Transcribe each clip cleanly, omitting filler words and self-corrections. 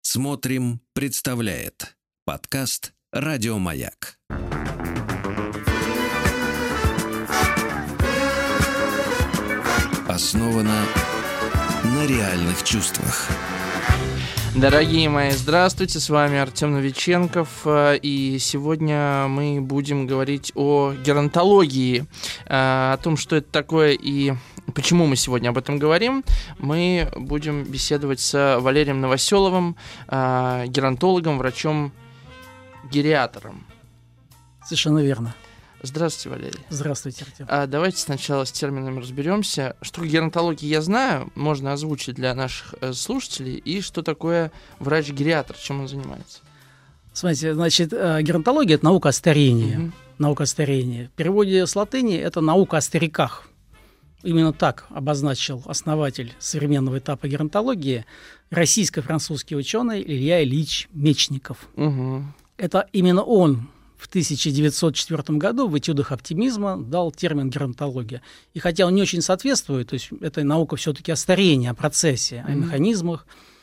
Смотрим, представляет подкаст «Радиомаяк». Основано на реальных чувствах. Дорогие мои, здравствуйте, с вами Артем Новиченков, и сегодня мы будем говорить о геронтологии, о том, что это такое и почему мы сегодня об этом говорим. Мы будем беседовать с Валерием Новоселовым, геронтологом, врачом-гериатором. Совершенно верно. Здравствуйте, Валерий. Здравствуйте, Артем. Давайте сначала с терминами разберемся. Что такое геронтология, я знаю, можно озвучить для наших слушателей. И что такое врач-гериатор, чем он занимается? Смотрите, значит, геронтология – это наука о старении. Угу. Наука о старении. В переводе с латыни – это наука о стариках. Именно так обозначил основатель современного этапа геронтологии российско-французский ученый Илья Ильич Мечников. Угу. Это именно он в 1904 году в «Этюдах оптимизма» дал термин геронтология. И хотя он не очень соответствует, то есть это наука все-таки о старении, о процессе, о механизмах,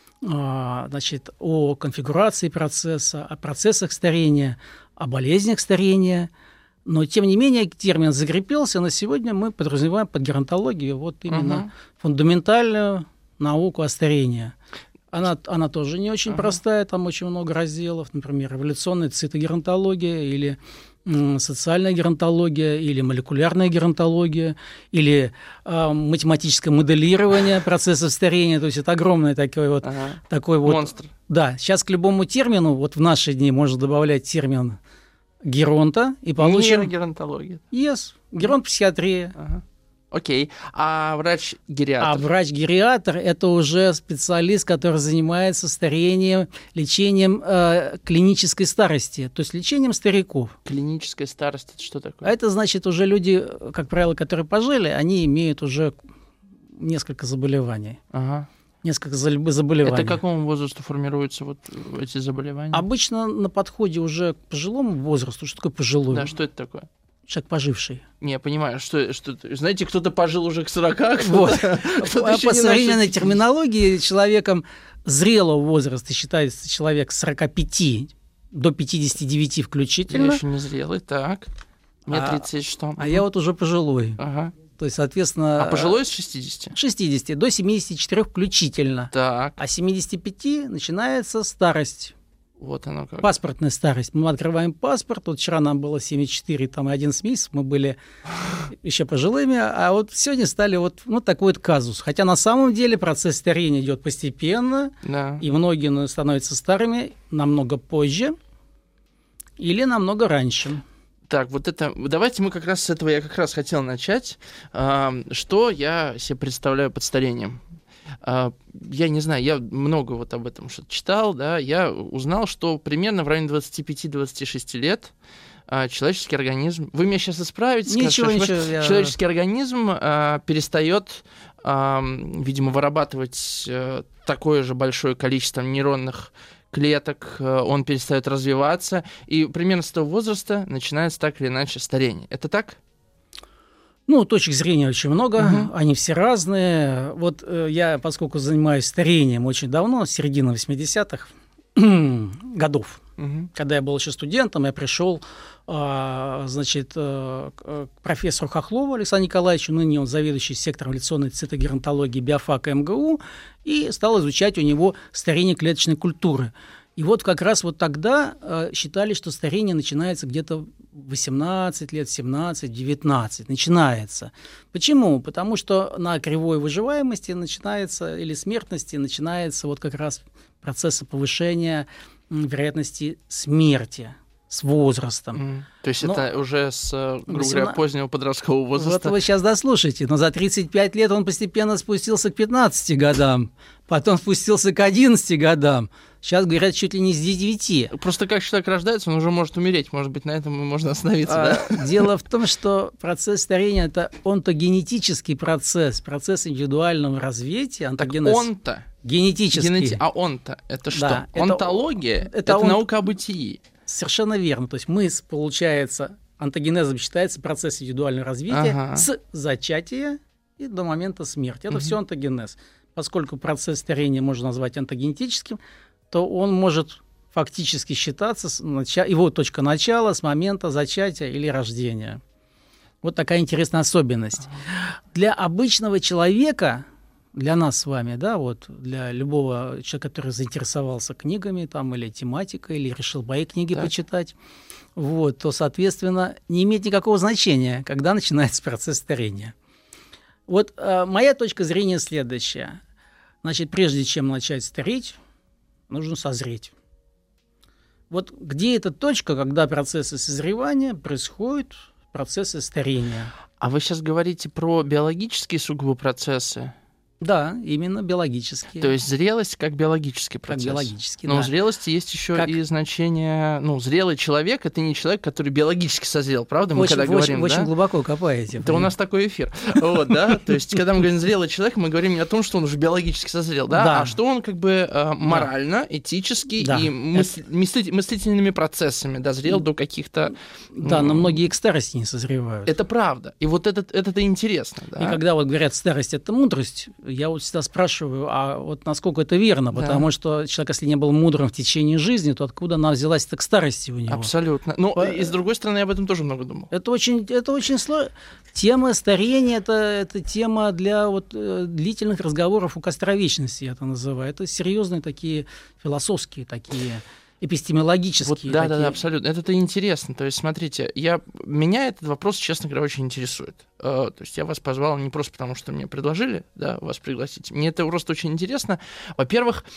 значит, о конфигурации процесса, о процессах старения, о болезнях старения. Но, тем не менее, термин закрепился, на сегодня мы подразумеваем под геронтологией вот именно фундаментальную науку о старении. Она тоже не очень простая, там очень много разделов, например, эволюционная цитогеронтология или социальная геронтология, или молекулярная геронтология, или математическое моделирование процессов старения, то есть это огромный такой вот монстр. Да, сейчас к любому термину, вот в наши дни можно добавлять термин геронта и получим... Нейрогеронтология. Геронт-психиатрия. Окей. А врач-гериатор? А врач-гериатор – это уже специалист, который занимается старением, лечением клинической старости, то есть лечением стариков. Клиническая старость – это что такое? А это значит, уже люди, как правило, которые пожили, они имеют уже несколько заболеваний. Несколько заболеваний. Это к какому возрасту формируются вот эти заболевания? Обычно на подходе уже к пожилому возрасту. Что такое пожилой? Да, что это такое? Человек поживший. Не, я понимаю, что знаете, кто-то пожил уже к 40, вот. По современной терминологии человеком зрелого возраста считается человек с 45 до 59 включительно. Я еще не зрелый, так. Мне 30 что? А я вот уже пожилой. То есть, соответственно... А пожилой с 60? 60 до 74 включительно. Так. А с 75 начинается старость. Вот оно как. Паспортная старость. Мы открываем паспорт. Вот вчера нам было 74, там 11 месяцев, мы были еще пожилыми, а вот сегодня стали вот такой вот казус. Хотя на самом деле процесс старения идет постепенно, да. И многие становятся старыми намного позже или намного раньше. Так, вот это... Давайте мы как раз с этого я как раз хотел начать. Что я себе представляю под старением? Я не знаю, я много вот об этом что-то читал, да, я узнал, что примерно в районе 25-26 лет человеческий организм... Вы меня сейчас исправите? Ничего. Человеческий организм перестает, видимо, вырабатывать такое же большое количество нейронных клеток, он перестает развиваться, и примерно с того возраста начинается так или иначе старение. Это так? Точек зрения очень много, они все разные. Вот я, поскольку занимаюсь старением очень давно, с середины 80-х годов, когда я был еще студентом, я пришел, значит, к профессору Хохлову Александру Николаевичу, ныне он заведующий сектором эволюционной цитогеронтологии биофака МГУ, и стал изучать у него старение клеточной культуры. И вот как раз вот тогда считали, что старение начинается где-то 18 лет, 17, 19 начинается. Почему? Потому что на кривой выживаемости начинается, или смертности начинается вот как раз процесс повышения вероятности смерти с возрастом. То есть это уже с, грубо говоря, позднего подросткового возраста? Вот вы сейчас дослушайте, но за 35 лет он постепенно спустился к 15 годам, потом спустился к 11 годам. Сейчас говорят чуть ли не с 9. Просто как человек рождается, он уже может умереть. Может быть, на этом можно остановиться, да? Дело в том, что процесс старения – это онтогенетический процесс индивидуального развития. Так он-то? Генетический. А он-то? Это что? Да, онтология? Это наука о бытии. Совершенно верно. То есть мы, получается, онтогенезом считается процесс индивидуального развития с зачатия и до момента смерти. Это все онтогенез. Поскольку процесс старения можно назвать онтогенетическим, то он может фактически считаться, его точка начала с момента зачатия или рождения. Вот такая интересная особенность. Для обычного человека, для нас с вами, да, вот, для любого человека, который заинтересовался книгами там, или тематикой, или решил мои книги почитать, вот, то, соответственно, не имеет никакого значения, когда начинается процесс старения. Вот моя точка зрения следующая. Значит, прежде чем начать стареть, нужно созреть. Вот где эта точка, когда процессы созревания происходят, процессы старения? А вы сейчас говорите про биологические сугубо процессы? Да, именно биологические. То есть зрелость как биологический процесс. Как биологический, Но да. у зрелости есть еще и значение... Ну, зрелый человек — это не человек, который биологически созрел, правда? Мы когда говорим, очень глубоко копаете. Это у нас такой эфир. Вот, да? То есть, когда мы говорим «зрелый человек», мы говорим не о том, что он уже биологически созрел, да? А что он как бы морально, этически и мыслительными процессами дозрел до каких-то... Да, но многие к старости не созревают. Это правда. И вот это интересно. Да? И когда вот говорят, старость — это мудрость, я вот всегда спрашиваю, а вот насколько это верно? Потому что человек, если не был мудрым в течение жизни, то откуда она взялась так к старости у него? Абсолютно. Ну, и с другой стороны, я об этом тоже много думал. Это очень сложно. Тема старения — это тема для длительных разговоров у костра вечности, я это называю. Это серьезные такие философские такие... эпистемологические. Вот, да, абсолютно. Это интересно. То есть, смотрите, меня этот вопрос, честно говоря, очень интересует. То есть я вас позвал не просто потому, что мне предложили, да, вас пригласить. Мне это просто очень интересно. Во-первых,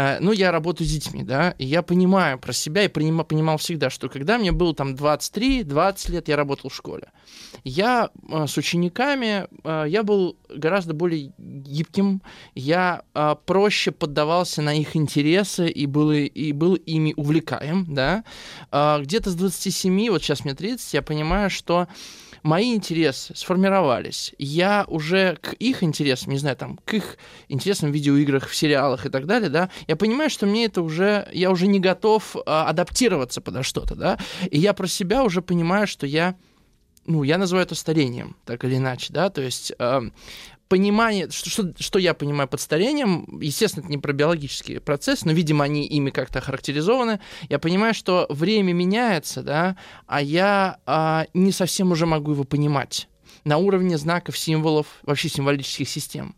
я работаю с детьми, да, и я понимаю про себя и понимал всегда, что когда мне было там 23-20 лет, я работал в школе. Я с учениками, я был гораздо более гибким, я проще поддавался на их интересы и был ими увлекаем, да. Где-то с 27, вот сейчас мне 30, я понимаю, что мои интересы сформировались. Я уже к их интересам, не знаю, там, к их интересам в видеоиграх, в сериалах и так далее, да, я понимаю, что я уже не готов адаптироваться под что-то, да, и я про себя уже понимаю, что я называю это старением, так или иначе, да, то есть понимание, что я понимаю под старением, естественно, это не про биологический процесс, но, видимо, они ими как-то охарактеризованы. Я понимаю, что время меняется, да, а я не совсем уже могу его понимать на уровне знаков, символов, вообще символических систем.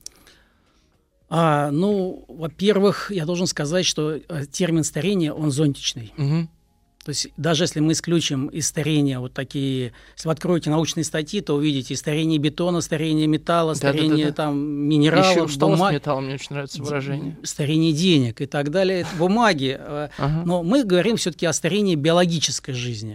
Во-первых, я должен сказать, что термин старение, он зонтичный. Угу. То есть даже если мы исключим из старения вот такие... Если вы откроете научные статьи, то увидите старение бетона, старение металла, старение там минералов, еще бумаги. Металл, мне очень нравится выражение. Старение денег и так далее, бумаги. Но мы говорим все-таки о старении биологической жизни.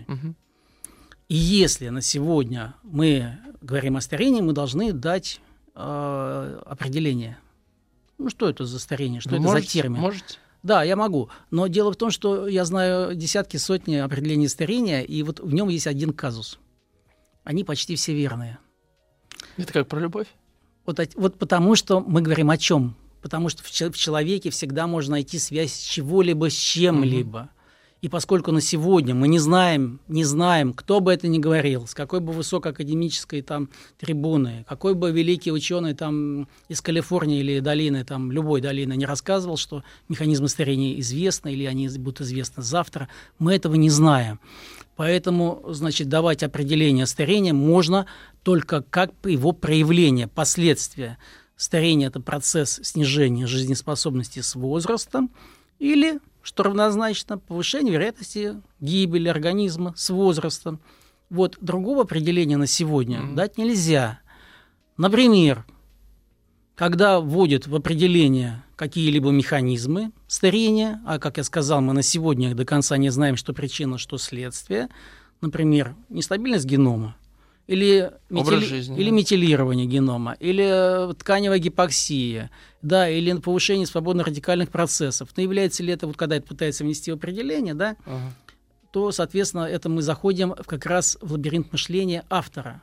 И если на сегодня мы говорим о старении, мы должны дать определение. Что это за старение, что это за термин? Можете? Да, я могу. Но дело в том, что я знаю десятки, сотни определений старения, и вот в нем есть один казус. Они почти все верные. Это как про любовь? Вот потому что мы говорим о чем? Потому что в человеке всегда можно найти связь чего-либо с чем-либо. И поскольку на сегодня мы не знаем, кто бы это ни говорил, с какой бы высокоакадемической там трибуны, какой бы великий ученый там из Калифорнии или долины, там любой долины не рассказывал, что механизмы старения известны или они будут известны завтра, мы этого не знаем. Поэтому, значит, давать определение старения можно только как его проявление, последствия. Старение – это процесс снижения жизнеспособности с возрастом или, что равнозначно, повышение вероятности гибели организма с возрастом. Вот другого определения на сегодня дать нельзя. Например, когда вводят в определение какие-либо механизмы старения, а, как я сказал, мы на сегодня до конца не знаем, что причина, что следствие, например, нестабильность генома, или метилирование генома, или тканевая гипоксия, да, или повышение свободно-радикальных процессов. Но является ли это, вот когда это пытается внести в определение, да, то, соответственно, это мы заходим как раз в лабиринт мышления автора.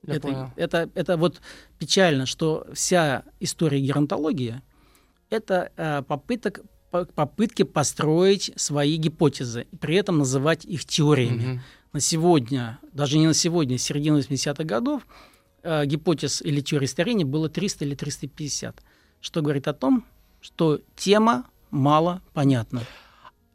Это вот печально, что вся история геронтологии – это попытки построить свои гипотезы, и при этом называть их теориями. На сегодня, даже не на сегодня, с середины 80-х годов гипотез или теорий старения было 300 или 350, что говорит о том, что тема мало понятна.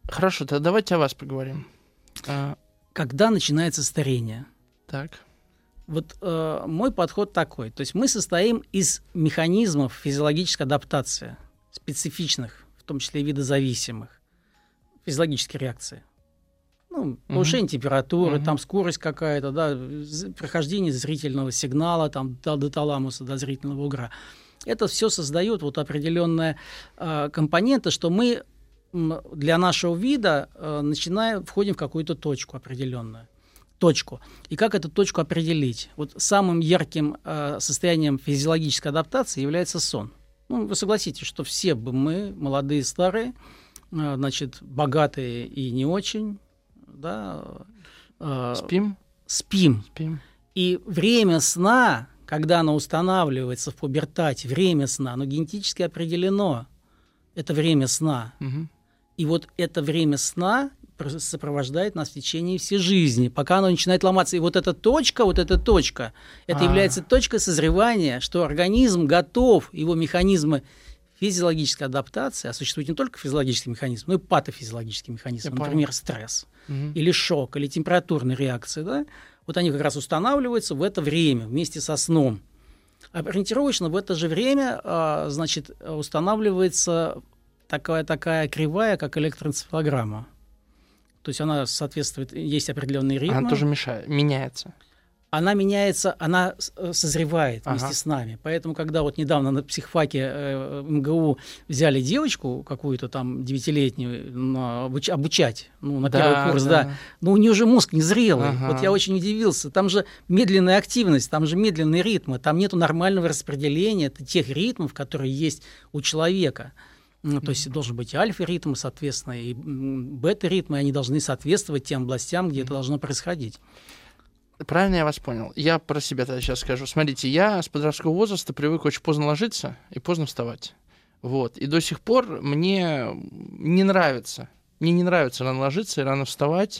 Хорошо, тогда давайте о вас поговорим. Когда начинается старение? Так. Вот мой подход такой. То есть мы состоим из механизмов физиологической адаптации, специфичных, в том числе и видозависимых, физиологические реакции. Повышение температуры, там скорость какая-то, да, прохождение зрительного сигнала там, до таламуса, до зрительного угра. Это все создает вот определенные компоненты, что мы для нашего вида входим в какую-то точку определенную. И как эту точку определить? Вот самым ярким состоянием физиологической адаптации является сон. Вы согласитесь, что все мы, молодые, старые, значит, богатые и не очень, да, спим. И время сна, когда оно устанавливается в пубертате, время сна, оно генетически определено. Это время сна. И вот это время сна сопровождает нас в течение всей жизни, пока оно начинает ломаться. И вот эта точка, это является точкой созревания, что организм готов, его механизмы физиологической адаптации, а существует не только физиологический механизм, но и патофизиологический механизм, например, стресс, или шок, или температурные реакции, да? Вот они как раз устанавливаются в это время вместе со сном. Ориентировочно в это же время, значит, устанавливается такая кривая, как электроэнцефалограмма. То есть она соответствует, есть определенные ритмы. Она тоже меняется. Она меняется, она созревает вместе с нами. Поэтому, когда вот недавно на психфаке МГУ взяли девочку какую-то там 9-летнюю обучать, на первый курс, но у нее же мозг незрелый. Вот я очень удивился. Там же медленная активность, там же медленные ритмы, там нету нормального распределения тех ритмов, которые есть у человека. То есть должен быть и альфа-ритм, соответственно, и бета-ритмы, они должны соответствовать тем областям, где это должно происходить. Правильно я вас понял? Я про себя тогда сейчас скажу. Смотрите, я с подросткового возраста привык очень поздно ложиться и поздно вставать. Вот. И до сих пор мне не нравится. Мне не нравится рано ложиться и рано вставать.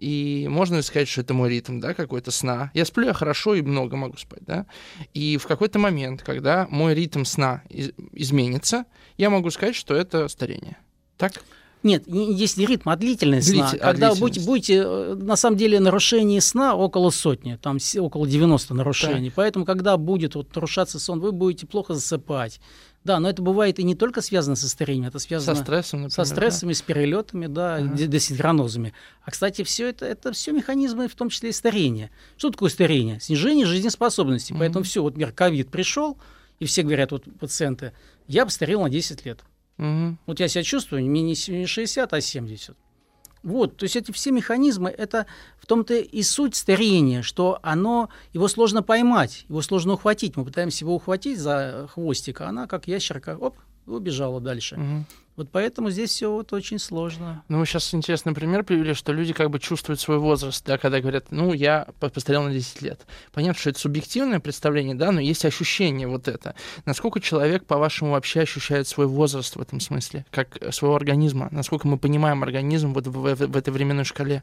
И можно сказать, что это мой ритм, да, какой-то сна. Я сплю, я хорошо и много могу спать, да. И в какой-то момент, когда мой ритм сна изменится, я могу сказать, что это старение. Так? Нет, есть не ритм, а длительность сна. Когда будете, на самом деле, нарушение сна около 100, там около 90 нарушений. Так. Поэтому, когда будет нарушаться сон, вы будете плохо засыпать. Да, но это бывает и не только связано со старением, это связано со стрессом, например, со стрессами, с перелетами, десинхронозами. А, кстати, все это все механизмы, в том числе и старения. Что такое старение? Снижение жизнеспособности. Поэтому все, вот, например, ковид пришел, и все говорят, вот пациенты, я постарел на 10 лет. Вот я себя чувствую, мне не 60, а 70. Вот, то есть эти все механизмы, это в том-то и суть старения, что его сложно поймать, его сложно ухватить. Мы пытаемся его ухватить за хвостик, а она, как ящерка, убежала дальше. Вот поэтому здесь все вот очень сложно. Вы сейчас интересный пример привели, что люди как бы чувствуют свой возраст, да, когда говорят, я постарел на 10 лет. Понятно, что это субъективное представление, да, но есть ощущение вот это. Насколько человек, по-вашему, вообще ощущает свой возраст в этом смысле, как своего организма? Насколько мы понимаем организм вот в этой временной шкале?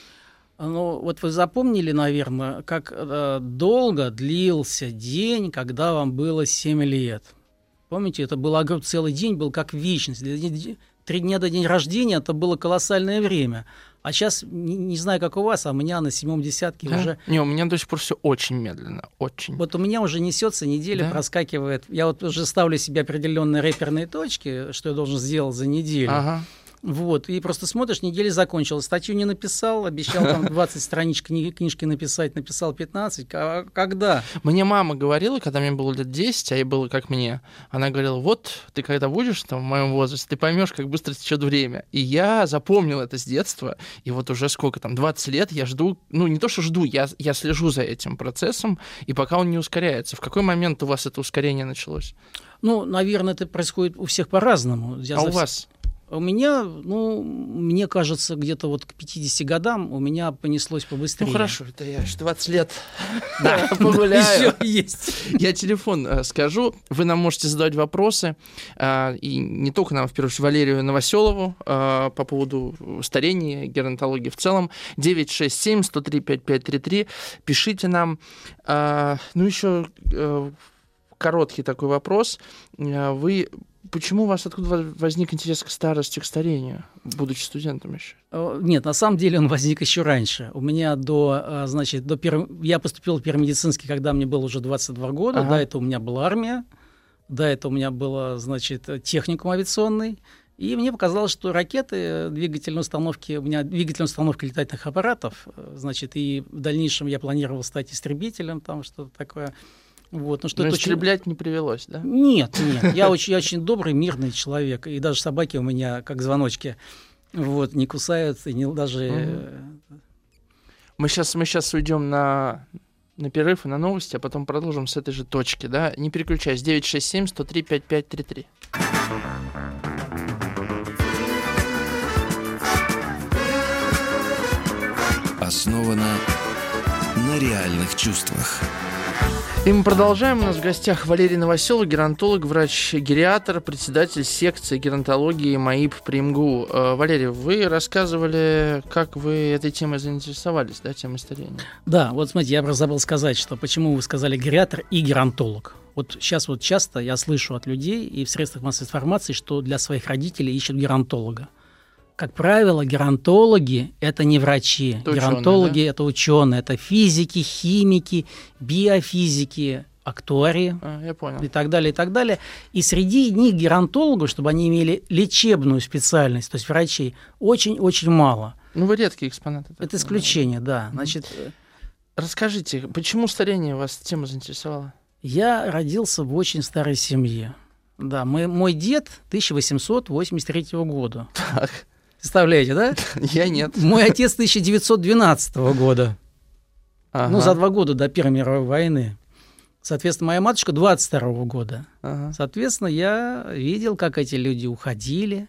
Вот вы запомнили, наверное, как долго длился день, когда вам было 7 лет. Помните, это был целый день, был как вечность. 3 дня до дня рождения это было колоссальное время. А сейчас, не знаю, как у вас, а у меня на 7-м десятке уже... Не, у меня до сих пор все очень медленно, очень. Вот у меня уже несется, неделя проскакивает. Я вот уже ставлю себе определенные реперные точки, что я должен сделать за неделю. Вот, и просто смотришь, неделя закончилась. Статью не написал, обещал там 20 страничек книжки написал 15. А когда? Мне мама говорила, когда мне было лет 10, а ей было как мне, она говорила, вот ты когда будешь там в моем возрасте, ты поймешь, как быстро течет время. И я запомнил это с детства, и вот уже сколько там, 20 лет я жду, не то что жду, я слежу за этим процессом, и пока он не ускоряется. В какой момент у вас это ускорение началось? Наверное, это происходит у всех по-разному. У вас? У меня, мне кажется, где-то вот к 50 годам у меня понеслось побыстрее. Хорошо, это я еще 20 лет погуляю. Еще есть. Я телефон скажу, вы нам можете задавать вопросы, и не только нам, в первую очередь, Валерию Новоселову по поводу старения, геронтологии в целом. 967-103-5533. Пишите нам. Еще короткий такой вопрос. Вы почему у вас откуда возник интерес к старости, к старению, будучи студентом еще? Нет, на самом деле он возник еще раньше. У меня я поступил в первый медицинский, когда мне было уже 22 года. Ага. До этого у меня была армия, до этого у меня был, техникум авиационный. И мне показалось, что ракеты, двигательные установки, у меня двигательная установка летательных аппаратов, и в дальнейшем я планировал стать истребителем, там что-то такое. Вот, но истреблять не привелось, да? Нет, я очень добрый, мирный человек, и даже собаки у меня, как звоночки, не кусают, и даже... Мы сейчас уйдем на перерыв и на новости, а потом продолжим с этой же точки, да? Не переключайся, 967-103-5533. Основано на реальных чувствах. И мы продолжаем. У нас в гостях Валерий Новоселов, геронтолог, врач-гериатр, председатель секции геронтологии МАИП при МГУ. Валерий, вы рассказывали, как вы этой темой заинтересовались, да, темой старения? Да, вот смотрите, я забыл сказать, что почему вы сказали гериатр и геронтолог. Вот сейчас часто я слышу от людей и в средствах массовой информации, что для своих родителей ищут геронтолога. Как правило, геронтологи – это не врачи. Это геронтологи ученые, да? Это ученые, это физики, химики, биофизики, актуарии я понял. И так далее, и так далее. И среди них геронтологов, чтобы они имели лечебную специальность, то есть врачей, очень-очень мало. Вы редкий экспонат. Это исключение, да. Расскажите, почему старение вас тема заинтересовала? Я родился в очень старой семье. Да, мой дед 1883 года. Так. Представляете, да? Я нет. Мой отец 1912 года. Ага. За 2 года до Первой мировой войны. Соответственно, моя матушка 22 года. Ага. Соответственно, я видел, как эти люди уходили,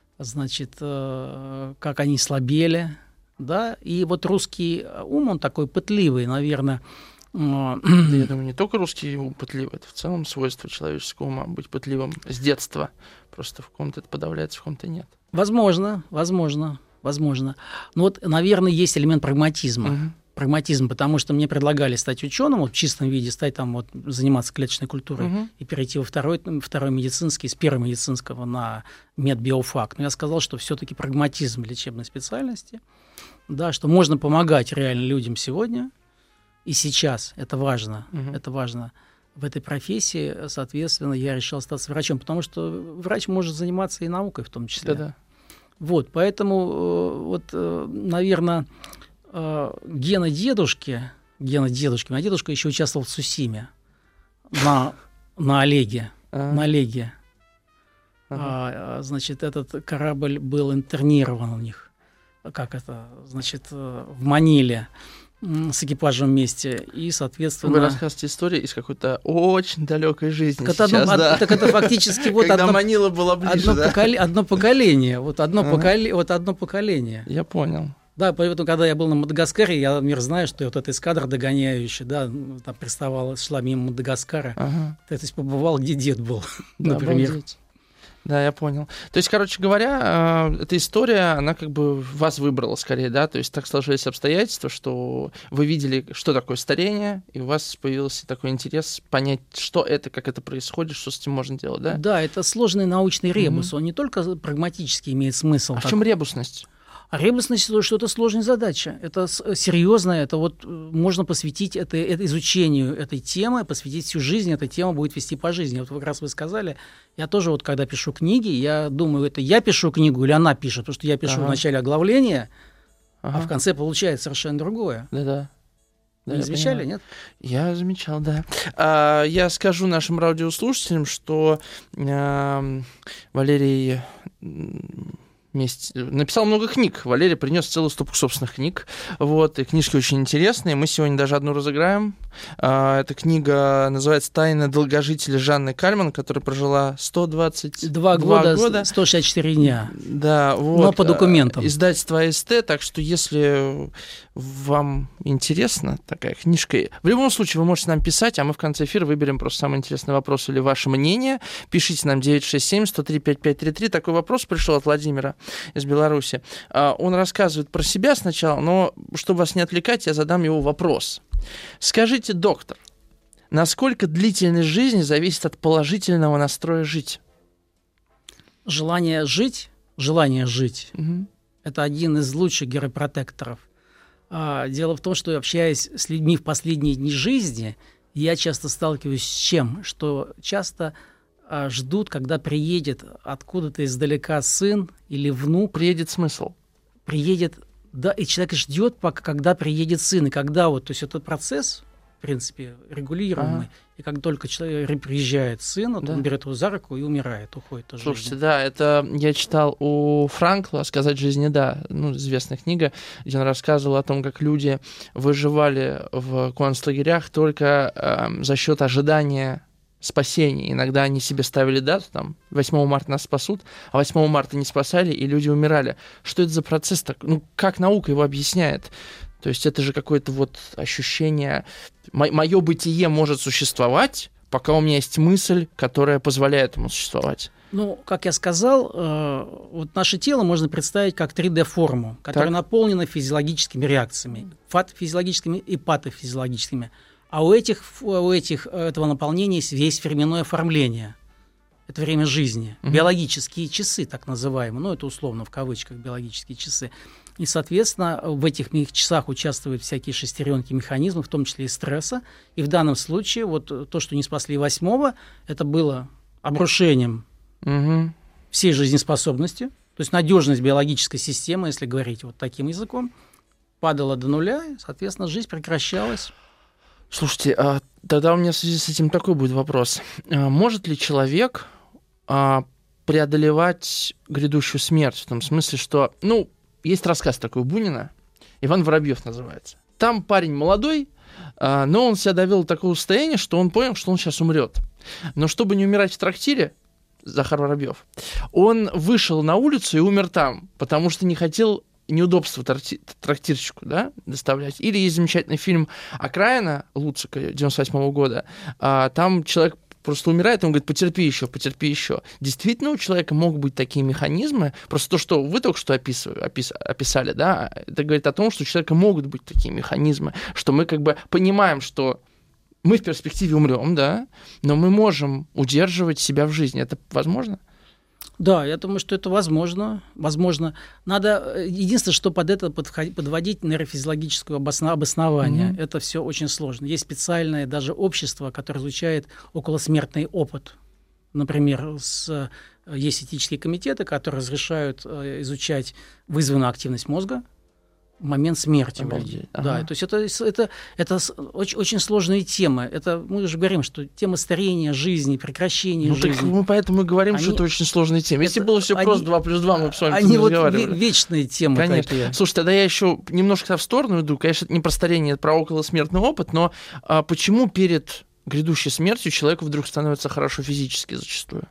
как они слабели. Да? И вот русский ум, он такой пытливый, наверное. Я думаю, не только русский ум пытливый, это в целом свойство человеческого ума быть пытливым с детства. Просто в ком-то это подавляется, в ком-то нет. Возможно. Но наверное, есть элемент прагматизма. Прагматизм, потому что мне предлагали стать ученым, в чистом виде, заниматься клеточной культурой и перейти во второй медицинский, с первого медицинского на медбиофак. Но я сказал, что все-таки прагматизм лечебной специальности, да, что можно помогать реально людям сегодня и сейчас. Это важно. Это важно. В этой профессии, соответственно, я решил остаться врачом, потому что врач может заниматься и наукой в том числе. Да-да. Поэтому, наверное, гена дедушки, моя дедушка еще участвовал в Цусиме на Олеге. На Олеге. Этот корабль был интернирован у них. В Маниле. С экипажем вместе, и, соответственно... Вы рассказываете историю из какой-то очень далекой жизни так сейчас, Так это фактически когда Манила была ближе, одно поколение. Одно поколение. Я понял. Да, поэтому, когда я был на Мадагаскаре, я знаю, что эта эскадра догоняющая, да, там шла мимо Мадагаскара. То есть побывал, где дед был, например. Обалдеть. Да, я понял. То есть, короче говоря, эта история, она вас выбрала скорее, да? То есть так сложились обстоятельства, что вы видели, что такое старение, и у вас появился такой интерес понять, что это, как это происходит, что с этим можно делать, да? Да, это сложный научный ребус. Он не только прагматически имеет смысл. А в чем ребусность? А ребусность – что это сложная задача. Это серьезная, можно посвятить изучению этой темы, посвятить всю жизнь, эта тема будет вести по жизни. Как раз вы сказали, я тоже когда пишу книги, я думаю, это я пишу книгу или она пишет, потому что я пишу в начале оглавления, а в конце получается совершенно другое. Да-да. Вы не замечали, нет? Я замечал, да. Я скажу нашим радиослушателям, что Валерий написал много книг. Валерий принес целую стопку собственных книг. И книжки очень интересные. Мы сегодня даже одну разыграем. Эта книга называется «Тайна долгожителя» Жанны Кальман, которая прожила 122 года. 164 дня. Да, но по документам. Издательство АСТ. Так что, если вам интересна такая книжка, в любом случае вы можете нам писать, а мы в конце эфира выберем просто самый интересный вопрос или ваше мнение. Пишите нам 967-103-5533. Такой вопрос пришел от Владимира из Беларуси. Он рассказывает про себя сначала, но чтобы вас не отвлекать, я задам его вопрос. Скажите, доктор, насколько длительность жизни зависит от положительного настроя жить? Желание жить это один из лучших геропротекторов. Дело в том, что, общаясь с людьми в последние дни жизни, я часто сталкиваюсь с чем? Что часто ждут, когда приедет откуда-то издалека сын или внук. Приедет смысл. Приедет, да, и человек ждет, когда приедет сын. И когда вот, то есть этот процесс, в принципе, регулируемый. И как только человек приезжает сын, вот он берет его за руку и умирает, уходит из Слушайте, жизни. да, это я читал у Франкла «Сказать жизни да», известная книга, где он рассказывал о том, как люди выживали в концлагерях только за счет ожидания спасения. Иногда они себе ставили дату, там, 8 марта нас спасут, а 8 марта не спасали, и люди умирали. Что это за процесс так? Как наука его объясняет? То есть это же какое-то вот ощущение... Мое бытие может существовать, пока у меня есть мысль, которая позволяет ему существовать. Как я сказал, вот наше тело можно представить как 3D-форму, которая наполнена физиологическими реакциями, физиологическими и патофизиологическими. А у этого наполнения есть весь временное оформление. Это время жизни. Биологические часы, так называемые. Это условно в кавычках биологические часы. И, соответственно, в этих часах участвуют всякие шестеренки механизмов, в том числе и стресса. И в данном случае вот то, что не спасли 8-го, это было обрушением всей жизнеспособности. То есть надежность биологической системы, если говорить вот таким языком, падала до нуля, и, соответственно, жизнь прекращалась. Слушайте, тогда у меня в связи с этим такой будет вопрос. Может ли человек преодолевать грядущую смерть? В том смысле, что... есть рассказ такой у Бунина, Иван Воробьев называется. Там парень молодой, но он себя довел до такого состояния, что он понял, что он сейчас умрет. Но чтобы не умирать в трактире, Захар Воробьев, он вышел на улицу и умер там, потому что не хотел неудобства трактирщику, доставлять. Или есть замечательный фильм «Окраина» Луцика 98 года. Там человек просто умирает, и он говорит, потерпи еще. Действительно, у человека могут быть такие механизмы. Просто то, что вы только что описали, это говорит о том, что у человека могут быть такие механизмы, что мы как бы понимаем, что мы в перспективе умрем, но мы можем удерживать себя в жизни. Это возможно? Да, я думаю, что это возможно. Надо единственное, что под это подводить нейрофизиологическое обоснование. Это все очень сложно. Есть специальное даже общество, которое изучает околосмертный опыт. Например, есть этические комитеты, которые разрешают изучать вызванную активность мозга в момент смерти. Да, то есть это очень сложные темы. Мы же говорим, что тема старения жизни, прекращения жизни. Мы поэтому и говорим, что это очень сложные темы. Если было все просто 2 + 2, мы бы с вами не разговаривали. Они вечные темы. Конечно. Такие. Слушай, тогда я еще немножко в сторону иду. Конечно, это не про старение, это про околосмертный опыт, но почему перед грядущей смертью человеку вдруг становится хорошо физически зачастую?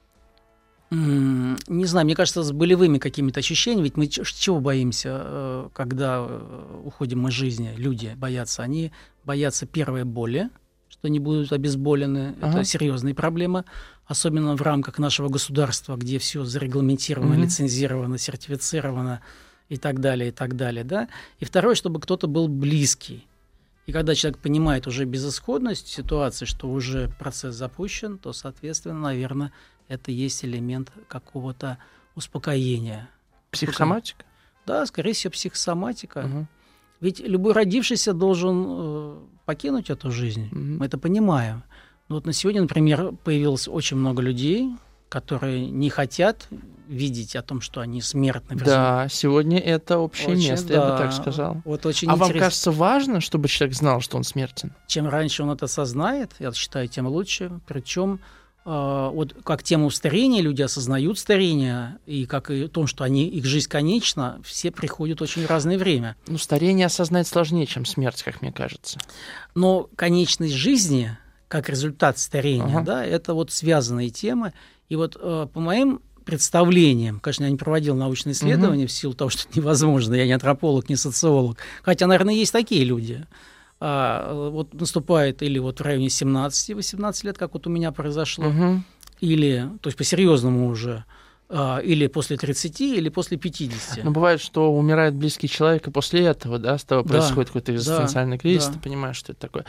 Не знаю, мне кажется, с болевыми какими-то ощущениями. Ведь мы чего боимся, когда уходим из жизни? Люди боятся. Они боятся первой боли, что они будут обезболены. Это серьезная проблема, особенно в рамках нашего государства, где все зарегламентировано, лицензировано, сертифицировано и так далее, и так далее. Да? И второе, чтобы кто-то был близкий. И когда человек понимает уже безысходность ситуации, что уже процесс запущен, то, соответственно, наверное, это есть элемент какого-то успокоения. Психосоматика? Да, скорее всего, психосоматика. Ведь любой родившийся должен покинуть эту жизнь. Мы это понимаем. Но вот на сегодня, например, появилось очень много людей, которые не хотят видеть о том, что они смертны. Да, сегодня это общее место, я бы так сказал. Вот очень вам кажется важно, чтобы человек знал, что он смертен? Чем раньше он это осознает, я считаю, тем лучше. Причем вот как тему старения люди осознают старение, и как и о том, что их жизнь конечна, все приходят в очень разное время. Старение осознать сложнее, чем смерть, как мне кажется. Но конечность жизни, как результат старения, это вот связанные темы. И вот по моим представлениям, конечно, я не проводил научные исследования в силу того, что это невозможно, я не антрополог, не социолог, хотя, наверное, есть такие люди. Вот наступает или вот в районе 17-18 лет, как вот у меня произошло, или, то есть по-серьезному уже, или после 30, или после 50. Но бывает, что умирает близкий человек, и после этого, да, с тобой происходит какой-то экзистенциальный кризис, да. Ты понимаешь, что это такое.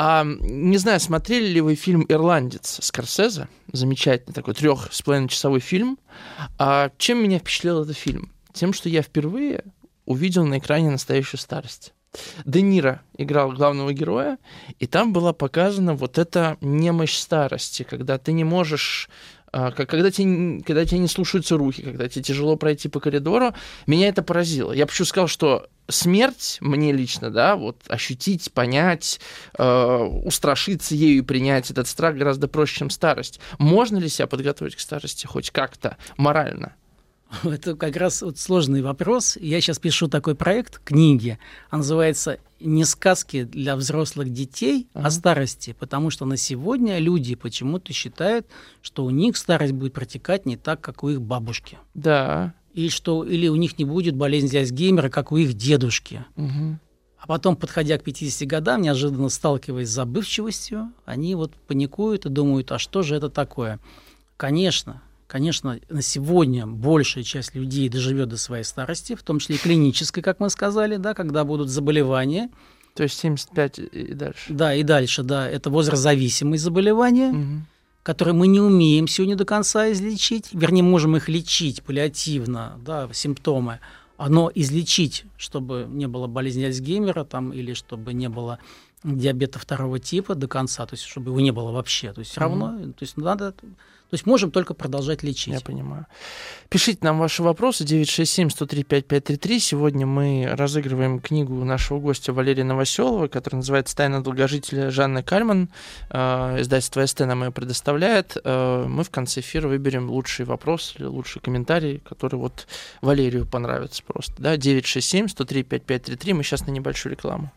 Не знаю, смотрели ли вы фильм «Ирландец» Скорсезе? Замечательный такой 3,5-часовой фильм. Чем меня впечатлил этот фильм? Тем, что я впервые увидел на экране настоящую старость. Де Ниро играл главного героя, и там была показана вот эта немощь старости, когда ты не можешь... Когда тебе не слушаются руки, когда тебе тяжело пройти по коридору, меня это поразило. Я почему сказал, что смерть мне лично, да, вот ощутить, понять, устрашиться ею и принять этот страх гораздо проще, чем старость. Можно ли себя подготовить к старости хоть как-то морально? Это как раз вот сложный вопрос. Я сейчас пишу такой проект, книги. Он называется «Не сказки для взрослых детей о старости», потому что на сегодня люди почему-то считают, что у них старость будет протекать не так, как у их бабушки. Да. Или у них не будет болезни Альцгеймера, как у их дедушки. Угу. А потом, подходя к 50 годам, неожиданно сталкиваясь с забывчивостью, они вот паникуют и думают, а что же это такое? Конечно, на сегодня большая часть людей доживет до своей старости, в том числе и клинической, как мы сказали, да, когда будут заболевания. То есть 75 и дальше. Да, и дальше, да. Это возрастзависимые заболевания, которые мы не умеем сегодня до конца излечить. Вернее, можем их лечить паллиативно, да, симптомы. Но излечить, чтобы не было болезни Альцгеймера там, или чтобы не было диабета 2 типа до конца, то есть чтобы его не было вообще. То есть все равно, то есть надо... То есть можем только продолжать лечить. Я понимаю. Пишите нам ваши вопросы 967-103-5533. Сегодня мы разыгрываем книгу нашего гостя Валерия Новоселова, которая называется «Тайна долгожителя» Жанны Кальман. Издательство СТ нам ее предоставляет. Мы в конце эфира выберем лучший вопрос или лучший комментарий, который вот Валерию понравится просто. Да? 967-103-5533. Мы сейчас на небольшую рекламу.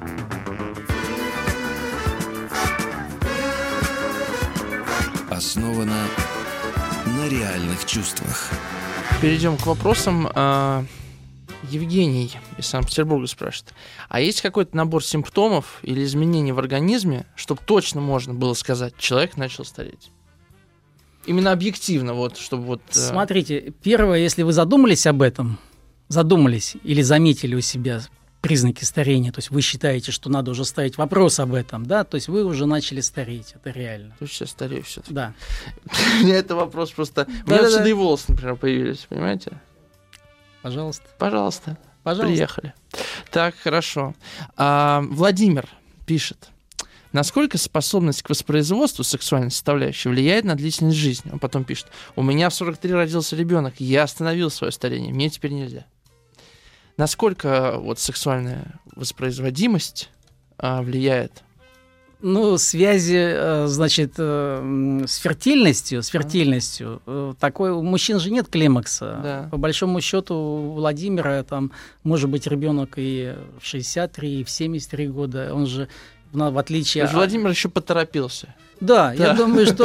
Основано на реальных чувствах. Перейдем к вопросам. Евгений из Санкт-Петербурга спрашивает. А есть какой-то набор симптомов или изменений в организме, чтобы точно можно было сказать, человек начал стареть? Именно объективно, вот, чтобы вот... Смотрите, первое, если вы задумались об этом, или заметили у себя признаки старения, то есть вы считаете, что надо уже ставить вопрос об этом, да, то есть вы уже начали стареть, это реально. То есть сейчас старею все-таки. Да. У меня это вопрос просто... У меня отсюда и волосы, например, появились, понимаете? Пожалуйста. Пожалуйста. Приехали. Так, хорошо. Владимир пишет. Насколько способность к воспроизводству сексуальной составляющей влияет на длительность жизни? Он потом пишет. У меня в 43 родился ребенок, я остановил свое старение, мне теперь нельзя. Насколько вот сексуальная воспроизводимость влияет? Ну, связи, значит, с фертильностью, такой у мужчин же нет климакса. Да. По большому счету у Владимира там может быть ребенок и в 63, и в 73 года. Он же, в отличие от... Владимир еще поторопился. Да, я думаю, что...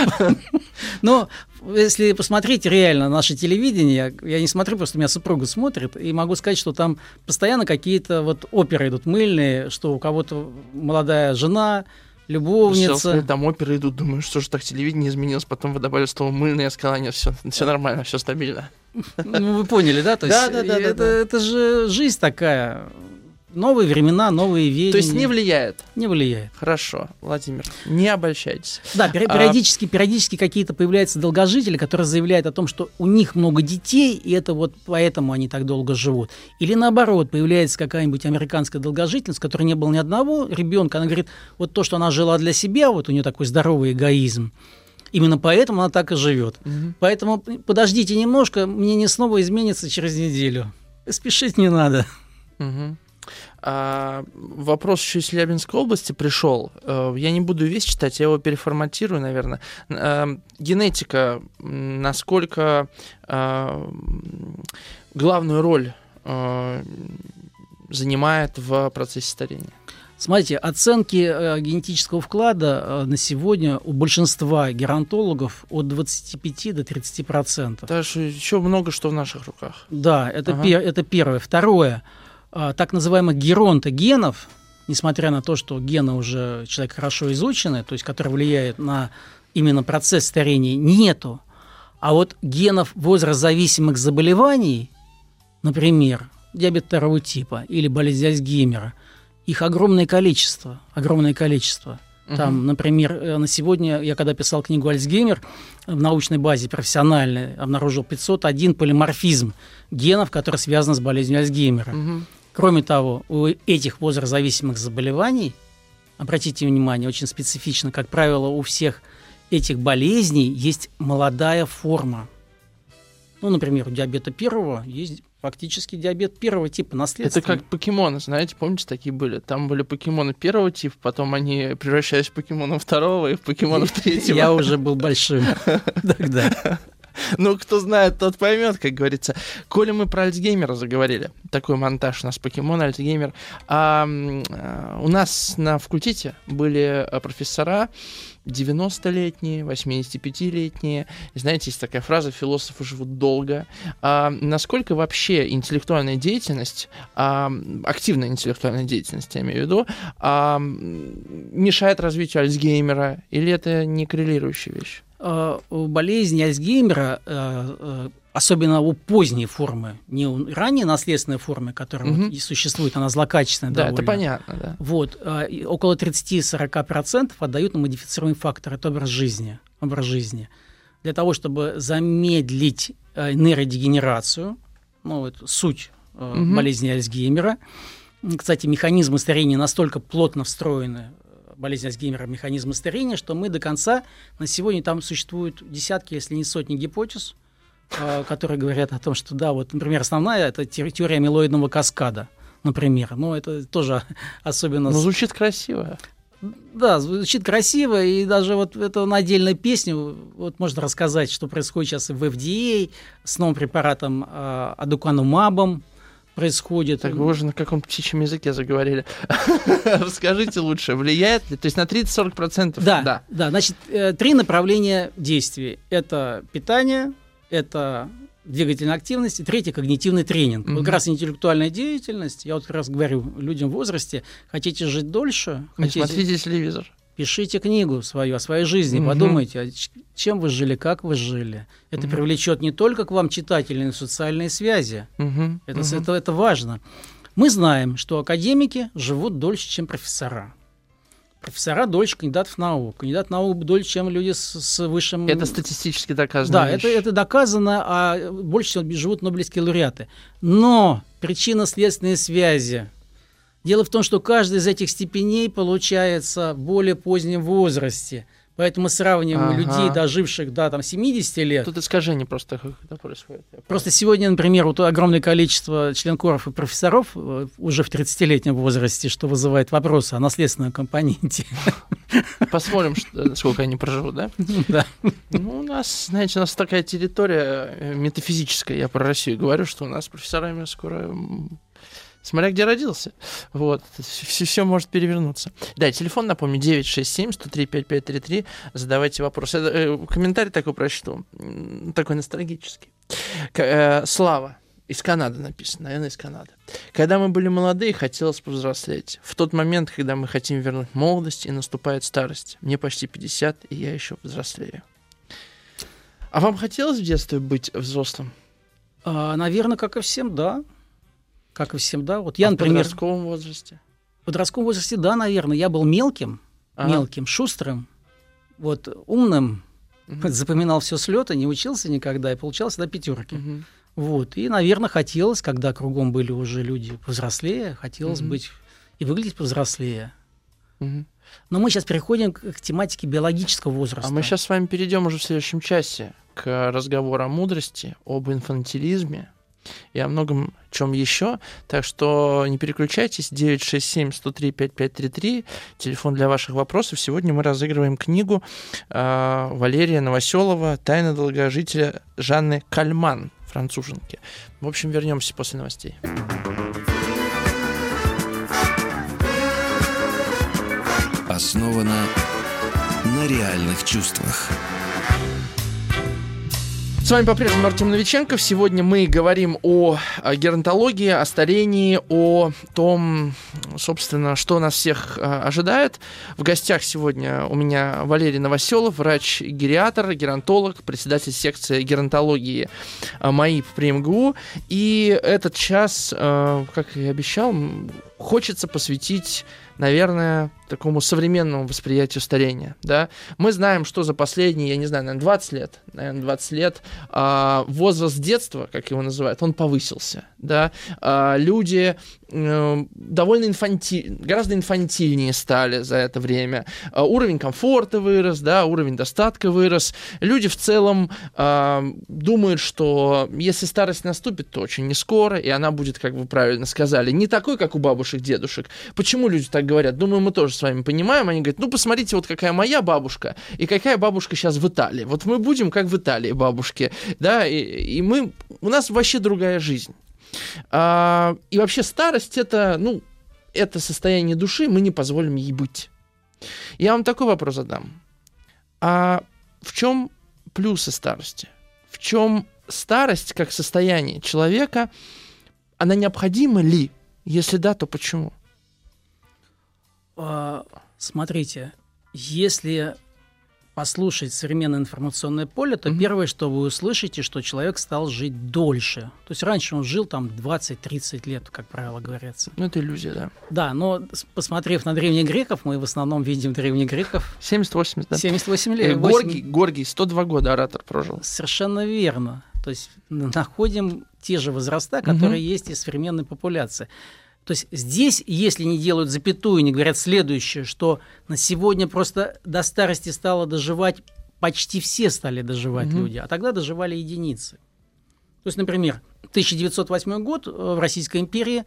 Но если посмотреть реально наше телевидение, я не смотрю, просто у меня супруга смотрит, и могу сказать, что там постоянно какие-то вот оперы идут мыльные, что у кого-то молодая жена, любовница. Там оперы идут, думаю, что же так телевидение изменилось, потом вы добавили слово «мыльное», я сказала, нет, все нормально, все стабильно. Ну, вы поняли, да? То есть это же жизнь такая... Новые времена, новые веяния. То есть не влияет? Не влияет. Хорошо, Владимир, не обольщайтесь. Да, периодически какие-то появляются долгожители, которые заявляют о том, что у них много детей, и это вот поэтому они так долго живут. Или наоборот, появляется какая-нибудь американская долгожительница, у которой не было ни одного ребенка, она говорит, вот то, что она жила для себя, вот у нее такой здоровый эгоизм, именно поэтому она так и живет. Поэтому подождите немножко, мнение снова изменится через неделю. Спешить не надо. Вопрос еще из Челябинской области пришел. Я не буду весь читать, я его переформатирую, наверное. Генетика, насколько главную роль занимает в процессе старения? Смотрите, оценки генетического вклада на сегодня у большинства геронтологов от 25 до 30%. Даже еще много что в наших руках. Да, это первое. Второе. Так называемых геронтогенов, несмотря на то, что гены уже человек хорошо изучены, то есть которые влияют на именно процесс старения, нету. А вот генов возрастзависимых заболеваний, например, диабет второго типа или болезнь Альцгеймера, их огромное количество. Там, например, на сегодня, я когда писал книгу «Альцгеймер», в научной базе профессиональной обнаружил 501 полиморфизм генов, которые связаны с болезнью Альцгеймера. Кроме того, у этих возрастзависимых заболеваний, обратите внимание, очень специфично, как правило, у всех этих болезней есть молодая форма. Ну, например, у диабета первого есть фактически диабет первого типа, наследственный. Это как покемоны, знаете, помните, такие были? Там были покемоны первого типа, потом они превращались в покемонов второго и в покемонов третьего. Я уже был большим тогда. Ну, кто знает, тот поймет, как говорится. Коли мы про Альцгеймера заговорили, такой монтаж у нас покемон, Альцгеймер. У нас на факультете были профессора 90-летние, 85-летние. И знаете, есть такая фраза: философы живут долго. Насколько вообще интеллектуальная деятельность, активная интеллектуальная деятельность, я имею в виду, мешает развитию Альцгеймера? Или это не коррелирующая вещь? У болезни Альцгеймера, особенно у поздней формы, не у ранней наследственной формы, которая и существует, она злокачественная довольно. Да, это понятно, да. Вот, около 30-40% отдают на модифицируемый фактор, это образ жизни. Для того, чтобы замедлить нейродегенерацию, ну, это суть болезни Альцгеймера. Кстати, механизмы старения настолько плотно встроены, болезнь Альцгеймера, механизмы старения, что мы до конца, на сегодня там существуют десятки, если не сотни гипотез, которые говорят о том, что, да, вот, например, основная – это теория амилоидного каскада, например. Но это тоже особенно… Ну, звучит красиво. Да, звучит красиво, и даже вот это на отдельной песне вот можно рассказать, что происходит сейчас в FDA с новым препаратом адуканумабом. Происходит. Так вы уже на каком-то птичьем языке заговорили. Скажите лучше, влияет ли? То есть на 30-40%? Да. Значит, 3 направления действий. Это питание, это двигательная активность, и 3 когнитивный тренинг. Вот как раз интеллектуальная деятельность. Я вот как раз говорю людям в возрасте: хотите жить дольше? Не смотрите телевизор. Пишите книгу свою о своей жизни, подумайте, чем вы жили, как вы жили. Это привлечет не только к вам читателей, но и социальные связи. Это важно. Мы знаем, что академики живут дольше, чем профессора. Профессора дольше кандидатов наук. Кандидат наук дольше, чем люди с высшим… Это статистически доказано. Да, это доказано, а больше всего живут нобелевские лауреаты. Но причинно-следственные связи. Дело в том, что каждая из этих степеней получается в более позднем возрасте. Поэтому мы сравниваем людей, доживших до 70 лет. Тут искажение просто происходит. Просто сегодня, например, вот огромное количество членкоров и профессоров уже в 30-летнем возрасте, что вызывает вопросы о наследственном компоненте. Посмотрим, сколько они проживут, да? Да. Ну, у нас, знаете, у нас такая территория метафизическая. Я про Россию говорю, что у нас профессорами скоро… Смотря где родился. Вот. Все может перевернуться. Да, телефон, напомню, 967-103-5533. Задавайте вопросы. Комментарий такой прочту. Такой ностальгический. Слава. Из Канады написано, наверное, из Канады. Когда мы были молодые, хотелось повзрослеть. В тот момент, когда мы хотим вернуть молодость, и наступает старость. Мне почти 50, и я еще взрослею. А вам хотелось в детстве быть взрослым? Наверное, как и всем, да. Как и всем, да. Вот я, например, в подростковом возрасте? В подростковом возрасте, да, наверное. Я был мелким, шустрым, вот, умным, запоминал все с лета, не учился никогда и получал всегда 5. Вот. И, наверное, хотелось, когда кругом были уже люди повзрослее, хотелось быть и выглядеть повзрослее. Но мы сейчас переходим к тематике биологического возраста. А мы сейчас с вами перейдем уже в следующем часе к разговору о мудрости, об инфантилизме и о многом чем еще. Так что не переключайтесь. 967-103-5533. Телефон для ваших вопросов. Сегодня мы разыгрываем книгу Валерия Новоселова «Тайна долгожителя» Жанны Кальман, француженки. В общем, вернемся после новостей. Основано на реальных чувствах. С вами по-прежнему Артем Новиченков. Сегодня мы говорим о геронтологии, о старении, о том, собственно, что нас всех ожидает. В гостях сегодня у меня Валерий Новоселов, врач-гериатр, геронтолог, председатель секции геронтологии МАИП при МГУ. И этот час, как и обещал, хочется посвятить, наверное, такому современному восприятию старения. Да? Мы знаем, что за последние, я не знаю, наверное, 20 лет возраст детства, как его называют, он повысился. Да? Люди довольно гораздо инфантильнее стали за это время. Уровень комфорта вырос, да, уровень достатка вырос. Люди в целом думают, что если старость наступит, то очень не скоро, и она будет, как вы правильно сказали, не такой, как у бабушек, дедушек. Почему люди так говорят? Думаю, мы тоже с вами понимаем. Они говорят, ну, посмотрите, вот какая моя бабушка, и какая бабушка сейчас в Италии. Вот мы будем, как в Италии бабушки, да, и у нас вообще другая жизнь. И вообще старость это состояние души, мы не позволим ей быть. Я вам такой вопрос задам. А в чем плюсы старости? В чем старость как состояние человека? Она необходима ли? Если да, то почему? Смотрите, если послушать современное информационное поле, то первое, что вы услышите, что человек стал жить дольше. То есть раньше он жил там 20-30 лет, как правило говорится. Ну, это иллюзия, да. Да, но посмотрев на древних греков, мы в основном видим древних греков. 70-80, да. 78 лет. Горгий 102 года оратор прожил. Совершенно верно. То есть находим те же возраста, которые есть и в современной популяции. То есть здесь, если не делают запятую, не говорят следующее, что на сегодня просто до старости стало доживать, почти все стали доживать люди, а тогда доживали единицы. То есть, например, 1908 год в Российской империи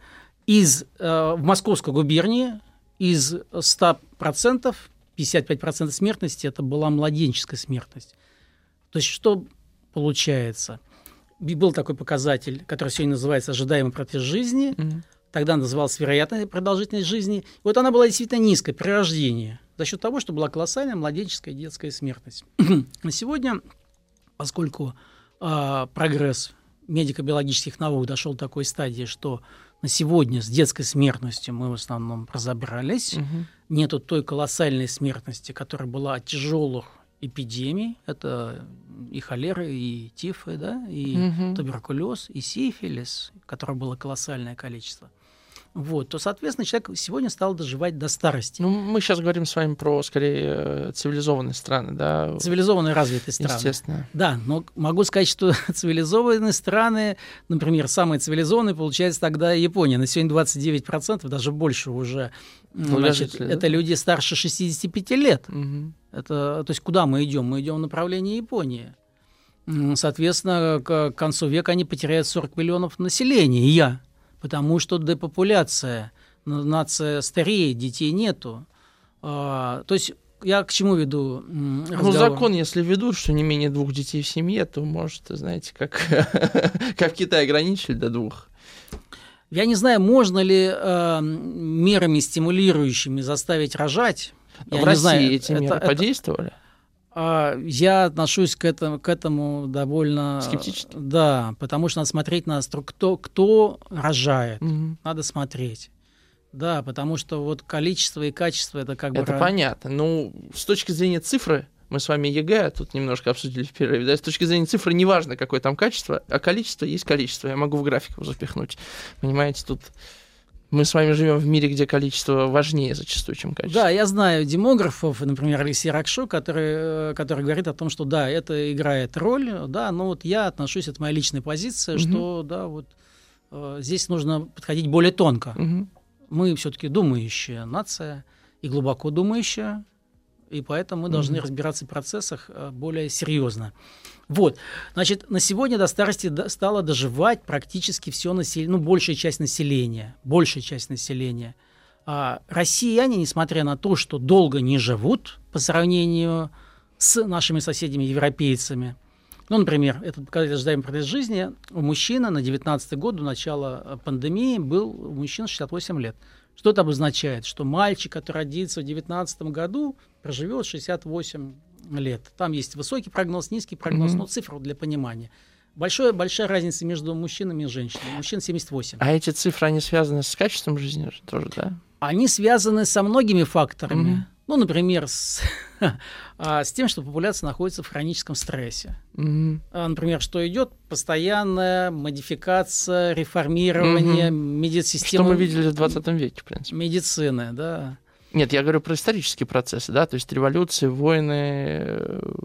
в Московской губернии из 100%, 55% смертности это была младенческая смертность. То есть что получается? Был такой показатель, который сегодня называется ожидаемый протяженность жизни, тогда называлась вероятная продолжительность жизни. И вот она была действительно низкой при рождении, за счет того, что была колоссальная младенческая и детская смертность. На сегодня, поскольку прогресс медико-биологических наук дошел до такой стадии, что на сегодня с детской смертностью мы в основном разобрались, нету той колоссальной смертности, которая была от тяжелых эпидемий, это и холера, и тифы, да, и туберкулез, и сифилис, которого было колоссальное количество. Вот, то, соответственно, человек сегодня стал доживать до старости. Ну, мы сейчас говорим с вами про, скорее, цивилизованные страны, да? Цивилизованные, развитые страны. Естественно. Да, но могу сказать, что цивилизованные страны, например, самые цивилизованные, получается, тогда Япония. На сегодня 29%, даже больше уже, это люди старше 65 лет. Это, то есть куда мы идем? Мы идем в направлении Японии. Соответственно, к концу века они потеряют 40 миллионов населения. Потому что депопуляция, нация стареет, детей нету. То есть я к чему веду разговор? Ну, закон, если ведут, что не менее 2 детей в семье, то, может, знаете, как в Китае ограничили до 2. Я не знаю, можно ли мерами стимулирующими заставить рожать. В России эти меры подействовали? Я отношусь к этому довольно... Скептически? Да, потому что надо смотреть на кто рожает. Надо смотреть. Да, потому что вот количество и качество это как бы... Это понятно. Ну, с точки зрения цифры, мы с вами ЕГЭ тут немножко обсудили в перерыве, да, с точки зрения цифры не важно, какое там качество, а количество есть количество. Я могу в график его запихнуть. Понимаете, тут... Мы с вами живем в мире, где количество важнее зачастую, чем качество. Да, я знаю демографов, например, Алексей Ракшо, который говорит о том, что да, это играет роль, да, но вот я отношусь, это моя личная позиция, что да, вот здесь нужно подходить более тонко. Мы все-таки думающая нация и глубоко думающая, и поэтому мы должны разбираться в процессах более серьезно. Вот, значит, на сегодня до старости стало доживать практически все население, ну, большая часть населения. Россияне, несмотря на то, что долго не живут по сравнению с нашими соседями-европейцами, ну, например, этот показатель ожидаемой продолжительности жизни у мужчины на 19-й год, до начала пандемии, был у мужчин 68 лет. Что это обозначает? Что мальчик, который родится в 2019 году, проживет 68 лет. Там есть высокий прогноз, низкий прогноз, но цифру для понимания. Большая разница между мужчинами и женщинами. Мужчин 78. А эти цифры, они связаны с качеством жизни тоже, да? Они связаны со многими факторами. Ну, например, с тем, что популяция находится в хроническом стрессе. Например, что идет постоянная модификация, реформирование медсистемы. Что мы видели в 20 веке, в принципе. Медицины, да. Нет, я говорю про исторические процессы, да, то есть революции, войны,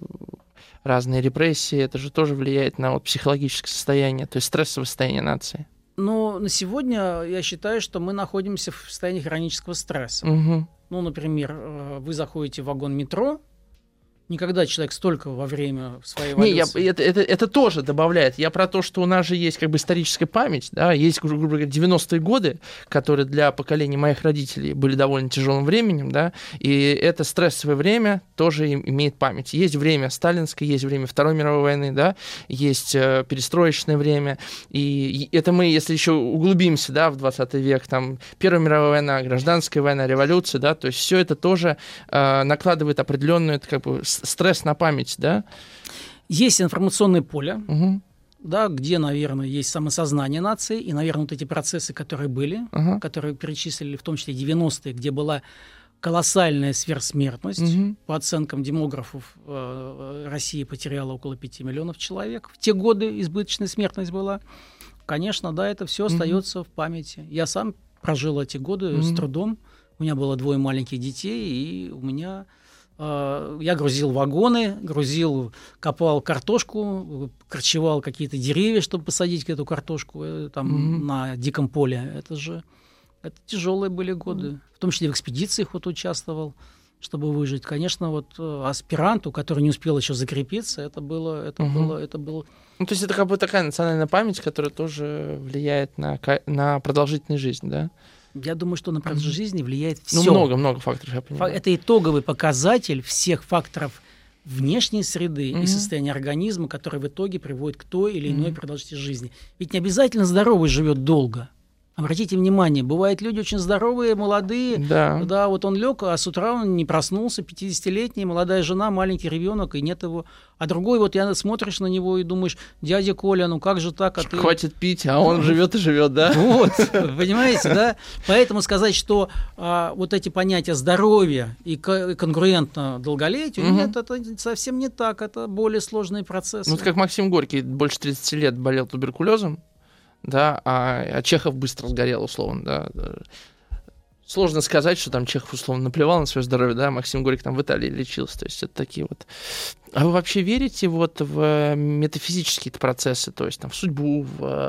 разные репрессии, это же тоже влияет на психологическое состояние, то есть стрессовое состояние нации. Но на сегодня я считаю, что мы находимся в состоянии хронического стресса. Ну, например, вы заходите в вагон метро, никогда человек столько во время своей эволюции... Это тоже добавляет. Я про то, что у нас же есть как бы историческая память, да, есть, грубо говоря, 90-е годы, которые для поколения моих родителей были довольно тяжелым временем, да, и это стрессовое время тоже имеет память. Есть время сталинское, есть время Второй мировой войны, да, есть перестроечное время, и это мы, если еще углубимся, да, в 20 век, там, Первая мировая война, гражданская война, революция, да, то есть все это тоже накладывает определенную, как бы, стресс на память, да? Есть информационное поле, да, где, наверное, есть самосознание нации, и, наверное, вот эти процессы, которые были, которые перечислили, в том числе 90-е, где была колоссальная сверхсмертность. По оценкам демографов, Россия потеряла около 5 миллионов человек. В те годы избыточная смертность была. Конечно, да, это все остается в памяти. Я сам прожил эти годы с трудом. У меня было 2 маленьких детей, и у меня... Я грузил вагоны, копал картошку, корчевал какие-то деревья, чтобы посадить эту картошку там, на диком поле. Это тяжелые были годы. В том числе в экспедициях участвовал, чтобы выжить. Конечно, аспиранту, который не успел еще закрепиться, это было. Ну, то есть это как бы такая национальная память, которая тоже влияет на продолжительность жизни, да? Я думаю, что на продолжительность жизни влияет все. Ну, много факторов, я понимаю. Это итоговый показатель всех факторов внешней среды и состояния организма, который в итоге приводит к той или иной продолжительности жизни. Ведь не обязательно здоровый живет долго. Обратите внимание, бывают люди очень здоровые, молодые. Да, вот он лег, а с утра он не проснулся, 50-летний, молодая жена, маленький ребенок, и нет его. А другой, смотришь на него и думаешь: дядя Коля, ну как же так? Хватит пить, а он живет и живет, да? Вот, понимаете, да? Поэтому сказать, что вот эти понятия здоровья и конкурентно долголетию, нет, это совсем не так, это более сложные процессы. Вот как Максим Горький больше 30 лет болел туберкулезом, да, а Чехов быстро сгорел, условно, да. Сложно сказать, что там Чехов, условно, наплевал на свое здоровье, да, Максим Горький там в Италии лечился, то есть это такие вот... А вы вообще верите в метафизические процессы, то есть там в судьбу,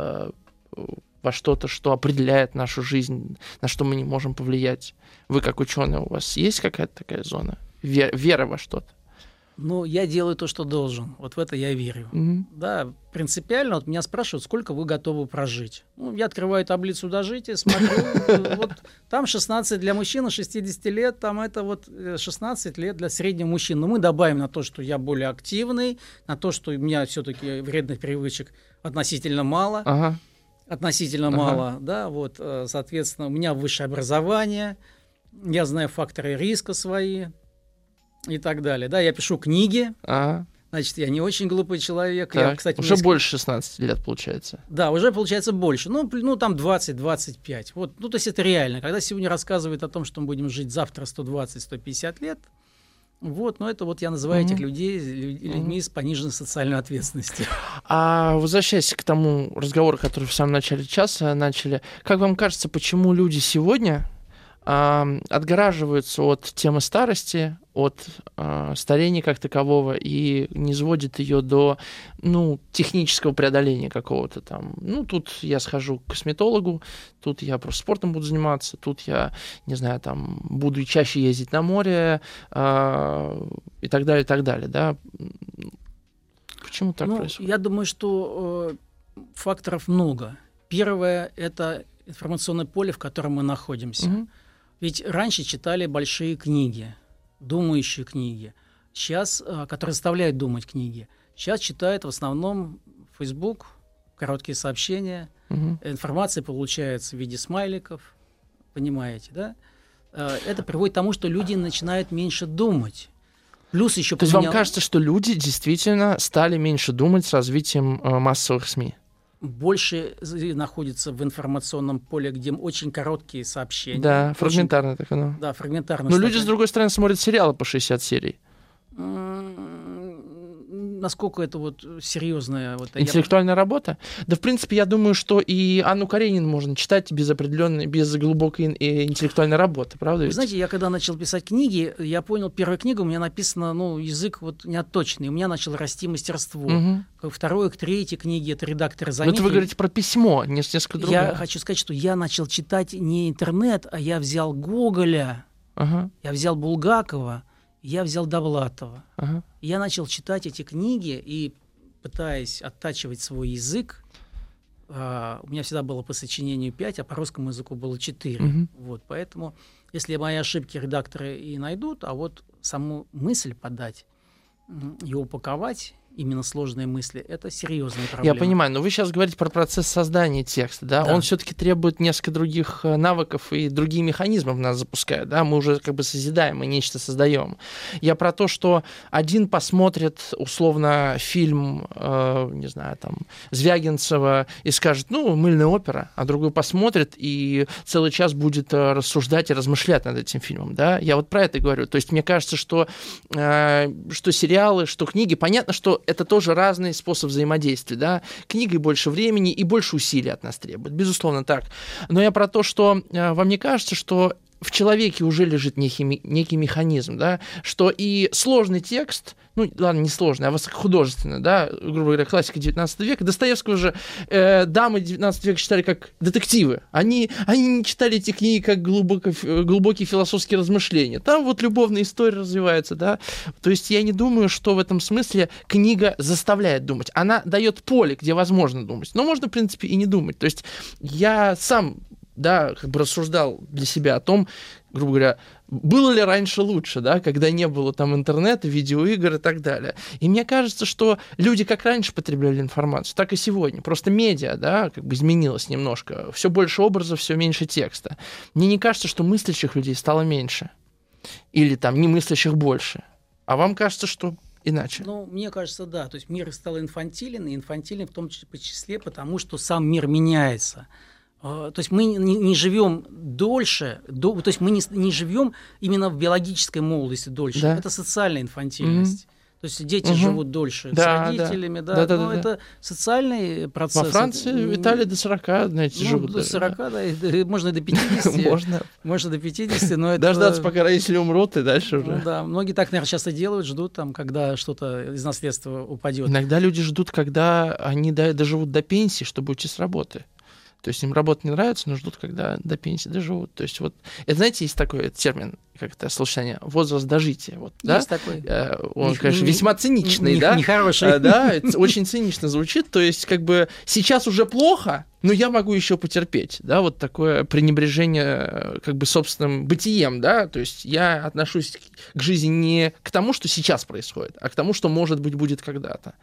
во что-то, что определяет нашу жизнь, на что мы не можем повлиять? Вы как ученый, у вас есть какая-то такая зона? Вера во что-то? Ну, я делаю то, что должен. Вот в это я верю. Да, принципиально. Вот меня спрашивают, сколько вы готовы прожить. Ну, я открываю таблицу дожития, смотрю. Вот там 16 для мужчин, 60 лет, там это 16 лет для среднего мужчины. Но мы добавим на то, что я более активный, на то, что у меня все-таки вредных привычек относительно мало. Относительно мало, да, соответственно, у меня высшее образование, я знаю факторы риска свои. И так далее. Да, я пишу книги. Значит, я не очень глупый человек. Я, кстати, уже больше 16 лет, получается. Да, уже получается больше. Ну там 20-25. Вот, то есть это реально. Когда сегодня рассказывают о том, что мы будем жить завтра 120-150 лет, это я называю этих людей людьми с пониженной социальной ответственностью. А возвращаясь к тому разговору, который в самом начале часа начали, как вам кажется, почему люди сегодня отгораживаются от темы старости, от старения как такового и не сводят ее до технического преодоления какого-то там? Тут я схожу к косметологу, тут я просто спортом буду заниматься, тут я, не знаю, там буду чаще ездить на море и так далее, да? Почему так происходит? Я думаю, что факторов много. Первое – это информационное поле, в котором мы находимся. Ведь раньше читали большие книги, думающие книги, сейчас, которые заставляют думать книги. Сейчас читают в основном Facebook, короткие сообщения, информация получается в виде смайликов, понимаете, да? Это приводит к тому, что люди начинают меньше думать. Плюс еще То есть вам кажется, что люди действительно стали меньше думать с развитием массовых СМИ? Больше находится в информационном поле, где очень короткие сообщения. Да, фрагментарно так оно. Да, фрагментарно. Но люди, с другой стороны, смотрят сериалы по 60 серий. Насколько это вот серьезная... Интеллектуальная работа? Да, в принципе, я думаю, что и Анну Каренину можно читать без глубокой интеллектуальной работы, правда? Вы знаете, я когда начал писать книги, я понял, первая книга у меня написана, язык вот не отточенный, у меня начало расти мастерство. К второй, к третьей книге это редакторы заметили. Вот вы говорите про письмо, несколько другое. Я хочу сказать, что я начал читать не интернет, а я взял Гоголя, я взял Булгакова, я взял Довлатова. Я начал читать эти книги и, пытаясь оттачивать свой язык, у меня всегда было по сочинению 5, а по русскому языку было 4. Вот, поэтому, если мои ошибки редакторы и найдут, а вот саму мысль подать, ее упаковать, именно сложные мысли, это серьезная проблема. Я понимаю, но вы сейчас говорите про процесс создания текста, да? Он все-таки требует несколько других навыков и другие механизмы в нас запускают, да? Мы уже как бы созидаем, мы нечто создаем. Я про то, что один посмотрит условно фильм, не знаю, там, Звягинцева и скажет, мыльная опера, а другой посмотрит и целый час будет рассуждать и размышлять над этим фильмом, да? Я вот про это говорю. То есть мне кажется, что сериалы, что книги, понятно, что это тоже разный способ взаимодействия, да. Книгой больше времени и больше усилий от нас требует, безусловно так. Но я про то, что вам не кажется, что в человеке уже лежит некий механизм, да, что и сложный текст, ладно, не сложный, а высокохудожественный, да, грубо говоря, классика 19 века, Достоевского же дамы 19 века читали как детективы. Они не читали эти книги как глубокие философские размышления. Там вот любовная история развивается, да. То есть я не думаю, что в этом смысле книга заставляет думать. Она дает поле, где возможно думать. Но можно, в принципе, и не думать. То есть я сам рассуждал для себя о том, грубо говоря, было ли раньше лучше, да, когда не было там интернета, видеоигр и так далее. И мне кажется, что люди как раньше потребляли информацию, так и сегодня. Просто медиа, да, как бы изменилось немножко. Все больше образов, все меньше текста. Мне не кажется, что мыслящих людей стало меньше. Или там не мыслящих больше. А вам кажется, что иначе? Мне кажется, да. То есть мир стал инфантилен, и инфантилен в том числе потому, что сам мир меняется. То есть мы не живем дольше, то есть мы не живем именно в биологической молодости дольше. Да. Это социальная инфантильность. То есть дети живут дольше с родителями, это социальный процесс. Во Франции, в Италии до 40, знаете, живут. До 40, можно и до 50. Можно до 50, но это... Дождаться, пока родители умрут, и дальше уже. Да, многие так, наверное, часто делают, ждут, когда что-то из наследства упадет. Иногда люди ждут, когда они доживут до пенсии, чтобы уйти с работы. То есть им работа не нравится, но ждут, когда до пенсии доживут. То есть вот, это, знаете, есть такой термин, как это словосочетание, возраст дожития. Вот, есть да? такой. Он, конечно, весьма циничный, да? Нехороший. Да, очень цинично звучит. То есть как бы сейчас уже плохо, но я могу еще потерпеть. Да, вот такое пренебрежение как бы собственным бытием, да? То есть я отношусь к жизни не к тому, что сейчас происходит, а к тому, что, может быть, будет когда-то.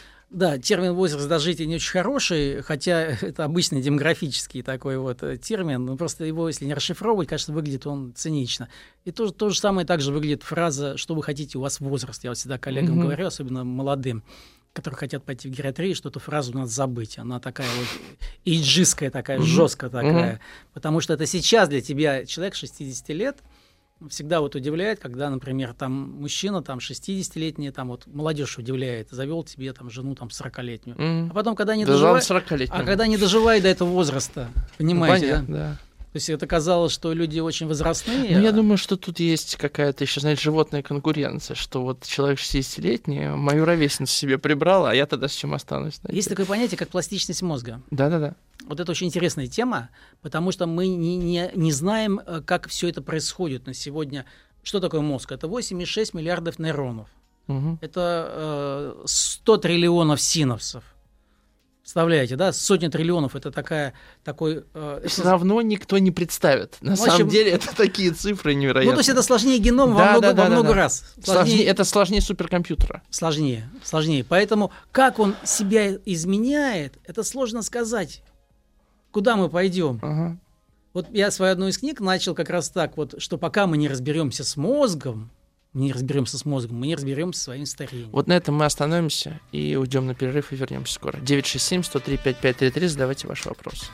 Да, термин «возраст дожития» не очень хороший, хотя это обычный демографический такой вот термин, но просто его, если не расшифровывать, конечно, выглядит он цинично. И то же самое также выглядит фраза «что вы хотите, у вас возраст». Я вот всегда коллегам говорю, особенно молодым, которые хотят пойти в гериатрию, что эту фразу надо забыть. Она такая вот эйджистская, такая жесткая такая, потому что это сейчас для тебя человек 60 лет, всегда вот удивляет, когда, например, там мужчина, там 60-летний, там вот молодежь удивляет, завел тебе там жену там 40-летнюю. А потом, когда не доживает до этого возраста, понимаете, понятно, да? То есть это казалось, что люди очень возрастные. Ну, я думаю, что тут есть какая-то еще, знаете, животная конкуренция, что вот человек 60-летний мою ровесницу себе прибрал, а я тогда с чем останусь? Знаете? Есть такое понятие, как пластичность мозга. Да-да-да. Вот это очень интересная тема, потому что мы не знаем, как все это происходит на сегодня. Что такое мозг? Это 8,6 миллиардов нейронов. Это 100 триллионов синапсов. Представляете, да? Сотни триллионов — это такой... Все равно никто не представит. На самом деле это такие цифры невероятные. Ну, то есть это сложнее генома во много раз. Это сложнее суперкомпьютера. Сложнее. Поэтому как он себя изменяет, это сложно сказать. Куда мы пойдем? Вот я свою одну из книг начал как раз так, вот, что пока мы не разберемся с мозгом, мы не разберемся с мозгом, мы не разберемся со своим старением. Вот на этом мы остановимся и уйдем на перерыв и вернемся скоро. 967-103-5533, задавайте ваш вопрос.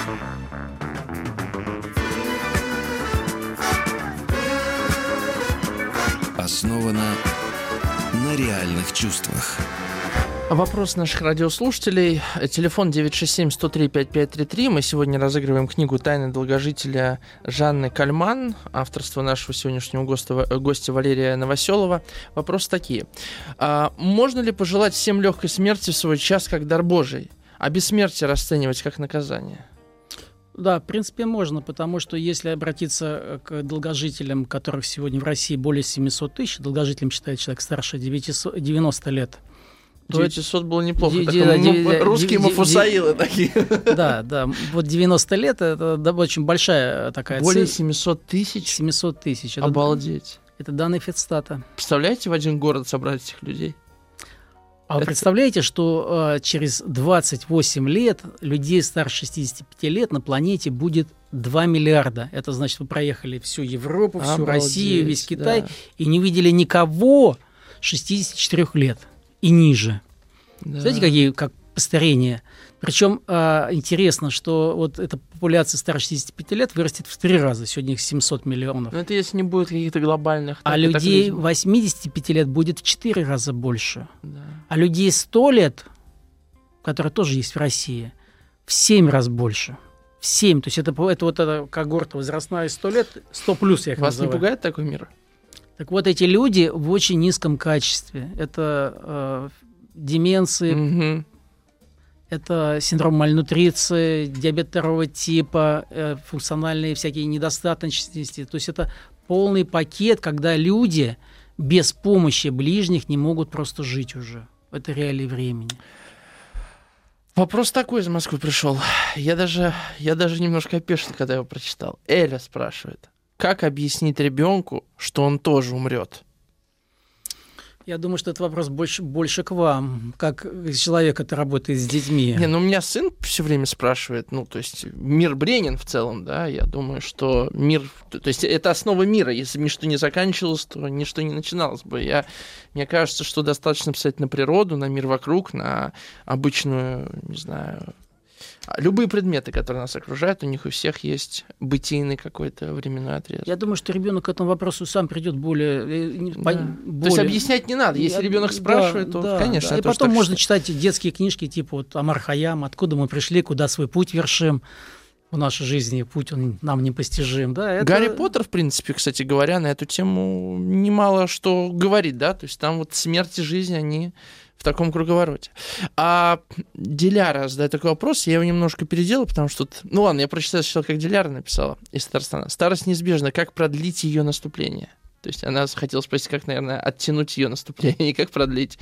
Основано на реальных чувствах. Вопрос наших радиослушателей. Телефон 967-103-5533. Мы сегодня разыгрываем книгу «Тайны долгожителя» Жанны Кальман, авторство нашего сегодняшнего гостя Валерия Новоселова. Вопросы такие. Можно ли пожелать всем легкой смерти в свой час как дар Божий, а бессмертие расценивать как наказание? Да, в принципе, можно, потому что если обратиться к долгожителям, которых сегодня в России более 700 тысяч, долгожителем считает человек старше 90 лет, 900 было неплохо. Русские мафусаилы такие. Да, вот 90 лет — это очень большая такая цель. Более 700 тысяч? 700 тысяч. Обалдеть. Это данные Федстата. Представляете, в один город собрать этих людей? А вы представляете, что через 28 лет людей старше 65 лет на планете будет 2 миллиарда. Это значит, вы проехали всю Европу, всю Россию, весь Китай, и не видели никого 64 лет и ниже. Да. Знаете, как постарение? Причем интересно, что вот эта популяция старше 65 лет вырастет в 3 раза. Сегодня их 700 миллионов. Но это если не будет каких-то глобальных... А людей 85 лет будет в 4 раза больше. Да. А людей 100 лет, которые тоже есть в России, в 7 раз больше. В 7. То есть это вот эта когорта возрастная 100 лет, 100 плюс я их называю. Вас не пугает такой мир? Так вот, эти люди в очень низком качестве. Это деменции, это синдром мальнутриции, диабет 2 типа, функциональные всякие недостаточности. То есть это полный пакет, когда люди без помощи ближних не могут просто жить уже. Это реалии времени. Вопрос такой из Москвы пришел. Я даже немножко опешил, когда его прочитал. Эля спрашивает. Как объяснить ребенку, что он тоже умрет? Я думаю, что этот вопрос больше к вам, как человек, который работает с детьми. У меня сын все время спрашивает, то есть мир бренен в целом, да, я думаю, что мир, то есть это основа мира, если бы ничто не заканчивалось, то ничто не начиналось бы. Мне кажется, что достаточно писать на природу, на мир вокруг, на обычную, не знаю, любые предметы, которые нас окружают, у них у всех есть бытийный какой-то временной отрезок. Я думаю, что ребенок к этому вопросу сам придет более... То есть объяснять не надо. Если ребенок спрашивает, то, конечно. Да. И потом можно читать детские книжки типа Амар Хайям, откуда мы пришли, куда свой путь вершим. В нашей жизни путь он нам непостижим. Да, Гарри Поттер, в принципе, кстати говоря, на эту тему немало что говорит, да, то есть там вот смерть и жизнь, они в таком круговороте. А Диляра задает такой вопрос, я его немножко переделал, потому что я прочитал, как Диляра написала из Татарстана. Старость неизбежна, как продлить ее наступление? То есть она хотела спросить, как, наверное, оттянуть ее наступление и как продлить.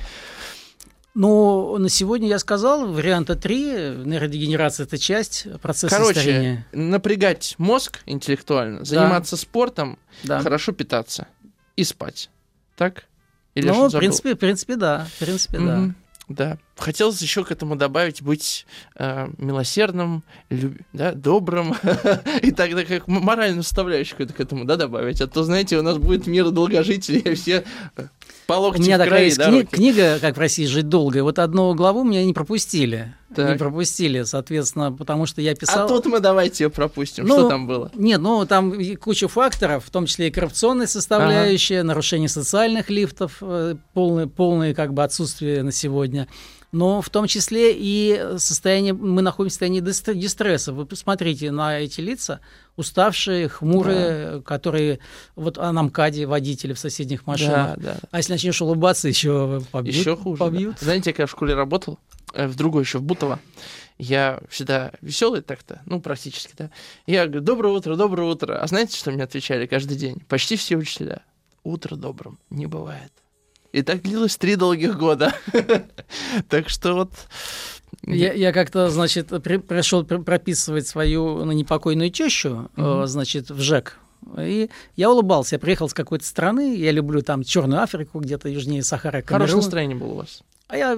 На сегодня я сказал, варианта 3, нейродегенерация — это часть процесса старения. Напрягать мозг интеллектуально, заниматься спортом, хорошо питаться и спать. Так? Или в принципе, да. Да. Хотелось еще к этому добавить быть милосердным, добрым, и тогда как моральную составляющую к этому добавить. А то, знаете, у нас будет мир долгожителей, и все по локти в крови. У меня такая есть книга «Как в России жить долго», и вот одну главу меня не пропустили. Так. Не пропустили, соответственно, потому что я писал... А тут мы давайте ее пропустим. Что там было? Нет, там куча факторов, в том числе и коррупционная составляющая, нарушение социальных лифтов, полное отсутствие на сегодня. Но в том числе и мы находимся в состоянии дистресса. Вы посмотрите на эти лица, уставшие, хмурые, которые на МКАДе водители в соседних машинах. Да. А если начнешь улыбаться, еще побьют. Еще хуже. Побьют. Да. Знаете, я когда в школе работал, в другой еще, в Бутово, я всегда веселый так-то, практически, да. Я говорю, доброе утро. А знаете, что мне отвечали каждый день? Почти все учителя. Утро добрым не бывает. И так длилось 3 долгих года. Так что вот... Я как-то, пришел прописывать свою непокойную тещу, в ЖЭК. И я улыбался. Я приехал с какой-то страны, я люблю там Черную Африку, где-то южнее Сахары, Камерун. Хорошее настроение было у вас. А я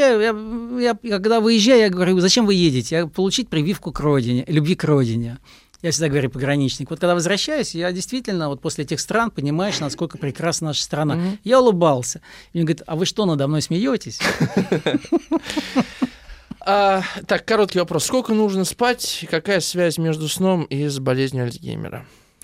приезжаю, я когда выезжаю, я говорю, зачем вы едете? Я получить прививку к родине, любви к родине. Я всегда говорю пограничник. Вот когда возвращаюсь, я действительно вот после этих стран понимаешь, насколько прекрасна наша страна. Я улыбался. И он говорит, а вы что, надо мной смеетесь? Так, короткий вопрос. Сколько нужно спать? Какая связь между сном и с болезнью Альцгеймера?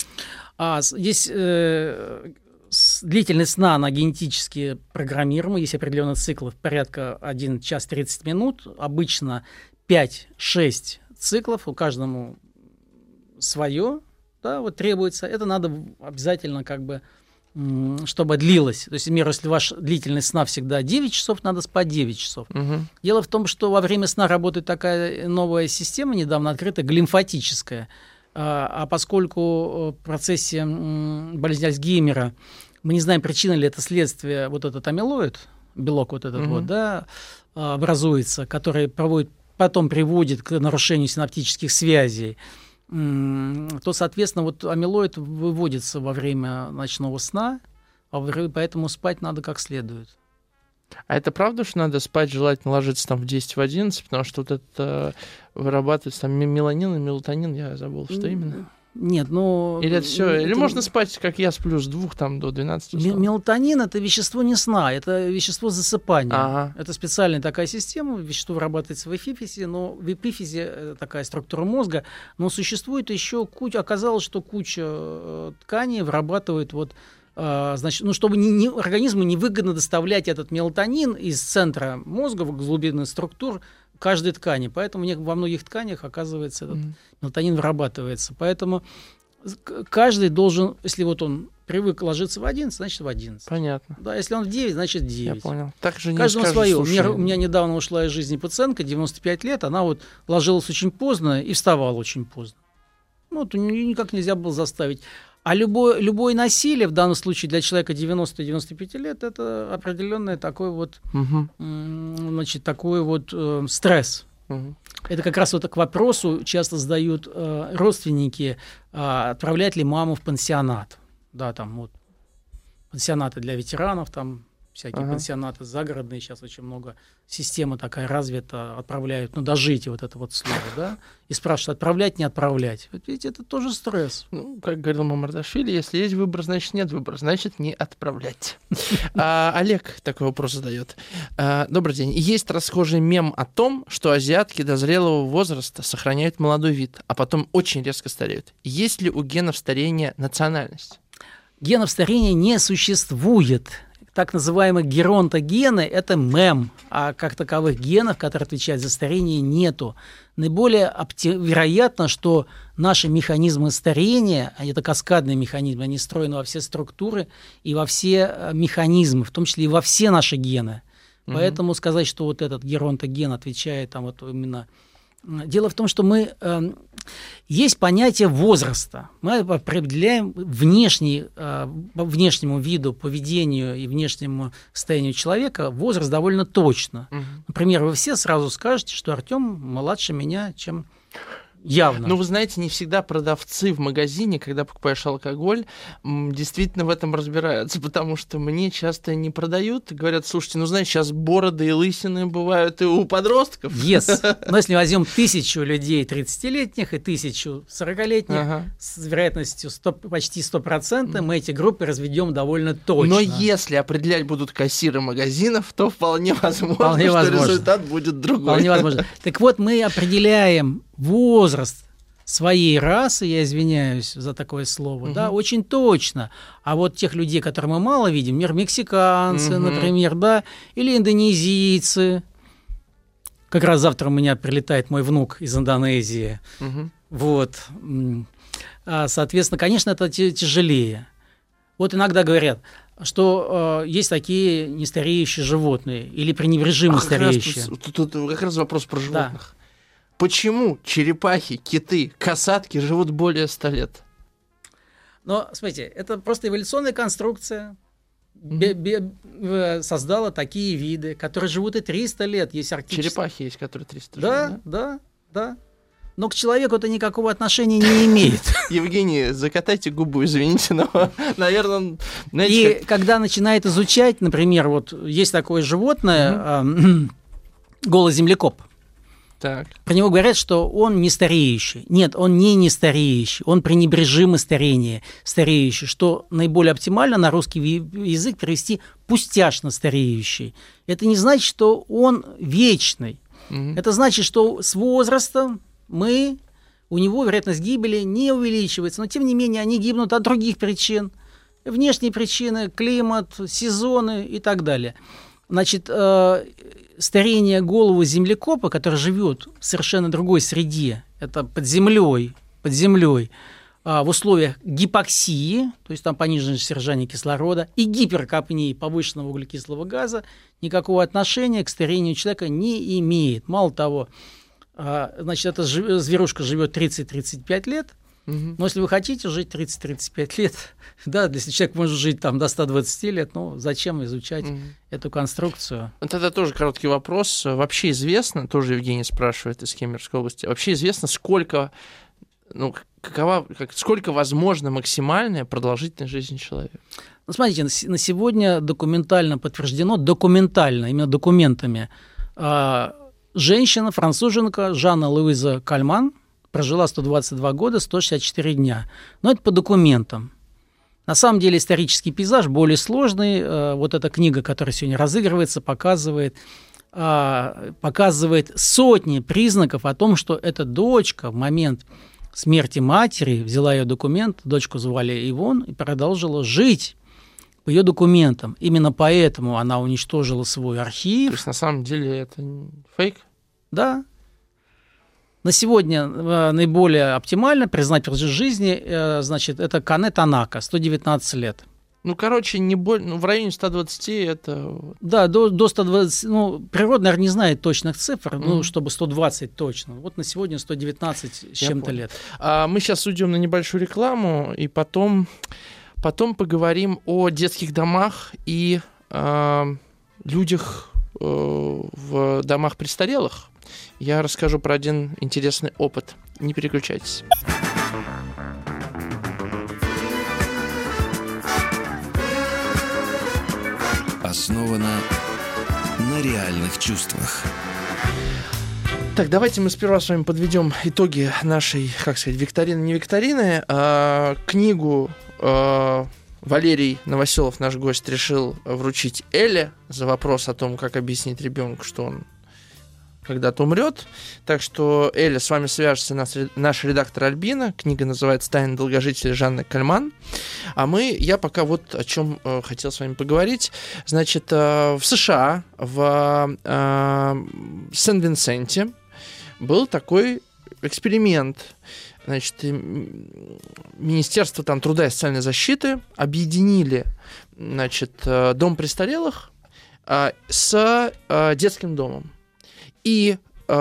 Здесь длительность сна, она генетически программируема. Есть определенный цикл, порядка 1 час 30 минут. Обычно 5-6 циклов, у каждому свое, да, вот требуется. Это надо обязательно как бы, чтобы длилось. То есть, например, если ваша длительность сна всегда 9 часов, надо спать 9 часов. Дело в том, что во время сна работает такая новая система, недавно открытая, глимфатическая. А поскольку в процессе болезни Альцгеймера мы не знаем, причина ли это следствие, вот этот амилоид, белок вот этот вот, да, образуется, который потом приводит к нарушению синаптических связей, то, соответственно, вот амилоид выводится во время ночного сна, поэтому спать надо как следует. А это правда, что надо спать, желательно ложиться там в 10-11, потому что вот это вырабатывается там меланин и мелатонин, я забыл, что именно? Нет, ну... Или это все, или можно спать, как я сплю, с 2 там, до 12 часов? Мелатонин – это вещество не сна, это вещество засыпания. Ага. Это специальная такая система, вещество вырабатывается в эпифизе, но в эпифизе такая структура мозга, но существует еще оказалось, что куча тканей вырабатывает вот... Значит, ну, чтобы организму невыгодно доставлять этот мелатонин из центра мозга в глубинных структур каждой ткани. Поэтому во многих тканях, оказывается, этот мелатонин вырабатывается. Поэтому каждый должен, если вот он привык ложиться в 11, значит в 11. Понятно. Да, если он в 9, значит 9. Я понял. Так же не каждому скажешь, свое. слушай... У меня недавно ушла из жизни пациентка, 95 лет, она вот ложилась очень поздно и вставала очень поздно. Ну, вот никак нельзя было заставить. А любое насилие, в данном случае для человека 90-95 лет, это определенный такой вот, значит, такой вот стресс. Это как раз вот к вопросу часто задают родственники, отправлять ли маму в пансионат. Да, там вот пансионаты для ветеранов, там всякие пансионаты загородные, сейчас очень много, система такая развита, отправляют, ну, дожите вот это вот слово, да, и спрашивают, отправлять, не отправлять. Вот видите, это тоже стресс. Ну, как говорил Мамардашвили, если есть выбор, значит нет выбора, значит не отправлять. Олег такой вопрос задает. Добрый день. Есть расхожий мем о том, что азиатки до зрелого возраста сохраняют молодой вид, а потом очень резко стареют. Есть ли у генов старения национальность? Генов старения не существует. Так называемые геронтогены – это мем, а как таковых генов, которые отвечают за старение, нету. Наиболее вероятно, что наши механизмы старения, это каскадные механизмы, они встроены во все структуры и во все механизмы, в том числе и во все наши гены. Поэтому сказать, что вот этот геронтоген отвечает там вот именно... Дело в том, что есть понятие возраста. Мы определяем внешнему виду, поведению и внешнему состоянию человека возраст довольно точно. Например, вы все сразу скажете, что Артём младше меня, чем явно. Ну, вы знаете, не всегда продавцы в магазине, когда покупаешь алкоголь, действительно в этом разбираются, потому что мне часто не продают и говорят, слушайте, ну, знаете, сейчас бороды и лысины бывают и у подростков. Yes. Но если возьмем 1000 людей 30-летних и 1000 40-летних, с вероятностью почти 100%, мы эти группы разведем довольно точно. Но если определять будут кассиры магазинов, то вполне возможно, что результат будет другой. Вполне возможно. Так вот, мы определяем возраст своей расы, я извиняюсь за такое слово, да, очень точно. А вот тех людей, которые мы мало видим, например, мексиканцы, например, да, или индонезийцы. Как раз завтра у меня прилетает мой внук из Индонезии. Вот. Соответственно, конечно, это тяжелее. Вот иногда говорят, что есть такие нестареющие животные или пренебрежимо стареющие. Тут как раз вопрос про животных. Да. Почему черепахи, киты, касатки живут более 100 лет? Но, смотрите, это просто эволюционная конструкция. Создала такие виды, которые живут и 300 лет. Есть арктические... Черепахи есть, которые 300 живут, да. Но к человеку это никакого отношения не имеет. Евгений, закатайте губу, извините, но, наверное... И когда начинает изучать, например, вот есть такое животное, голый землекоп. Так. Про него говорят, что он не стареющий. Нет, он не стареющий, он пренебрежимо стареющий, что наиболее оптимально на русский язык перевести пустяшно стареющий. Это не значит, что он вечный. Это значит, что с возрастом у него вероятность гибели не увеличивается, но тем не менее они гибнут от других причин. Внешние причины, климат, сезоны и так далее. Значит, старение головы землекопа, который живет в совершенно другой среде, это под землей, в условиях гипоксии, то есть там пониженное содержание кислорода, и гиперкапнии, повышенного углекислого газа, никакого отношения к старению человека не имеет. Мало того, значит, эта зверушка живет 30-35 лет, но если вы хотите жить 30-35 лет, да, если человек может жить там до 120 лет, ну зачем изучать эту конструкцию? Это тоже короткий вопрос. Вообще известно, тоже Евгений спрашивает из Кемеровской области, вообще известно, сколько возможно максимальная продолжительность жизни человека? Ну, смотрите, на сегодня документально подтверждено, именно документами, женщина, француженка Жанна Луиза Кальман прожила 122 года, 164 дня. Но это по документам. На самом деле исторический пейзаж более сложный. Вот эта книга, которая сегодня разыгрывается, показывает сотни признаков о том, что эта дочка в момент смерти матери взяла ее документ, дочку звали Ивон, и продолжила жить по ее документам. Именно поэтому она уничтожила свой архив. То есть на самом деле это фейк? Да. На сегодня наиболее оптимально признать продолжительность жизни, значит, это Кане Танака, 119 лет. Ну, короче, в районе 120 это... Да, до 120, природа, наверное, не знает точных цифр, чтобы 120 точно. Вот на сегодня 119 с чем-то лет. Мы сейчас уйдем на небольшую рекламу, и потом поговорим о детских домах и людях в домах престарелых. Я расскажу про один интересный опыт. Не переключайтесь. Основано на реальных чувствах. Так, давайте мы сперва с вами подведем итоги нашей, викторины, не викторины. Книгу Валерий Новоселов, наш гость, решил вручить Элле за вопрос о том, как объяснить ребенку, что он когда-то умрет. Так что, Эля, с вами свяжется наш редактор Альбина. Книга называется «Тайны долгожителя» Жанны Кальман. Я пока вот о чем хотел с вами поговорить. Значит, в США, в Сен-Винсенте был такой эксперимент. Значит, Министерство труда и социальной защиты объединили, дом престарелых с детским домом. И,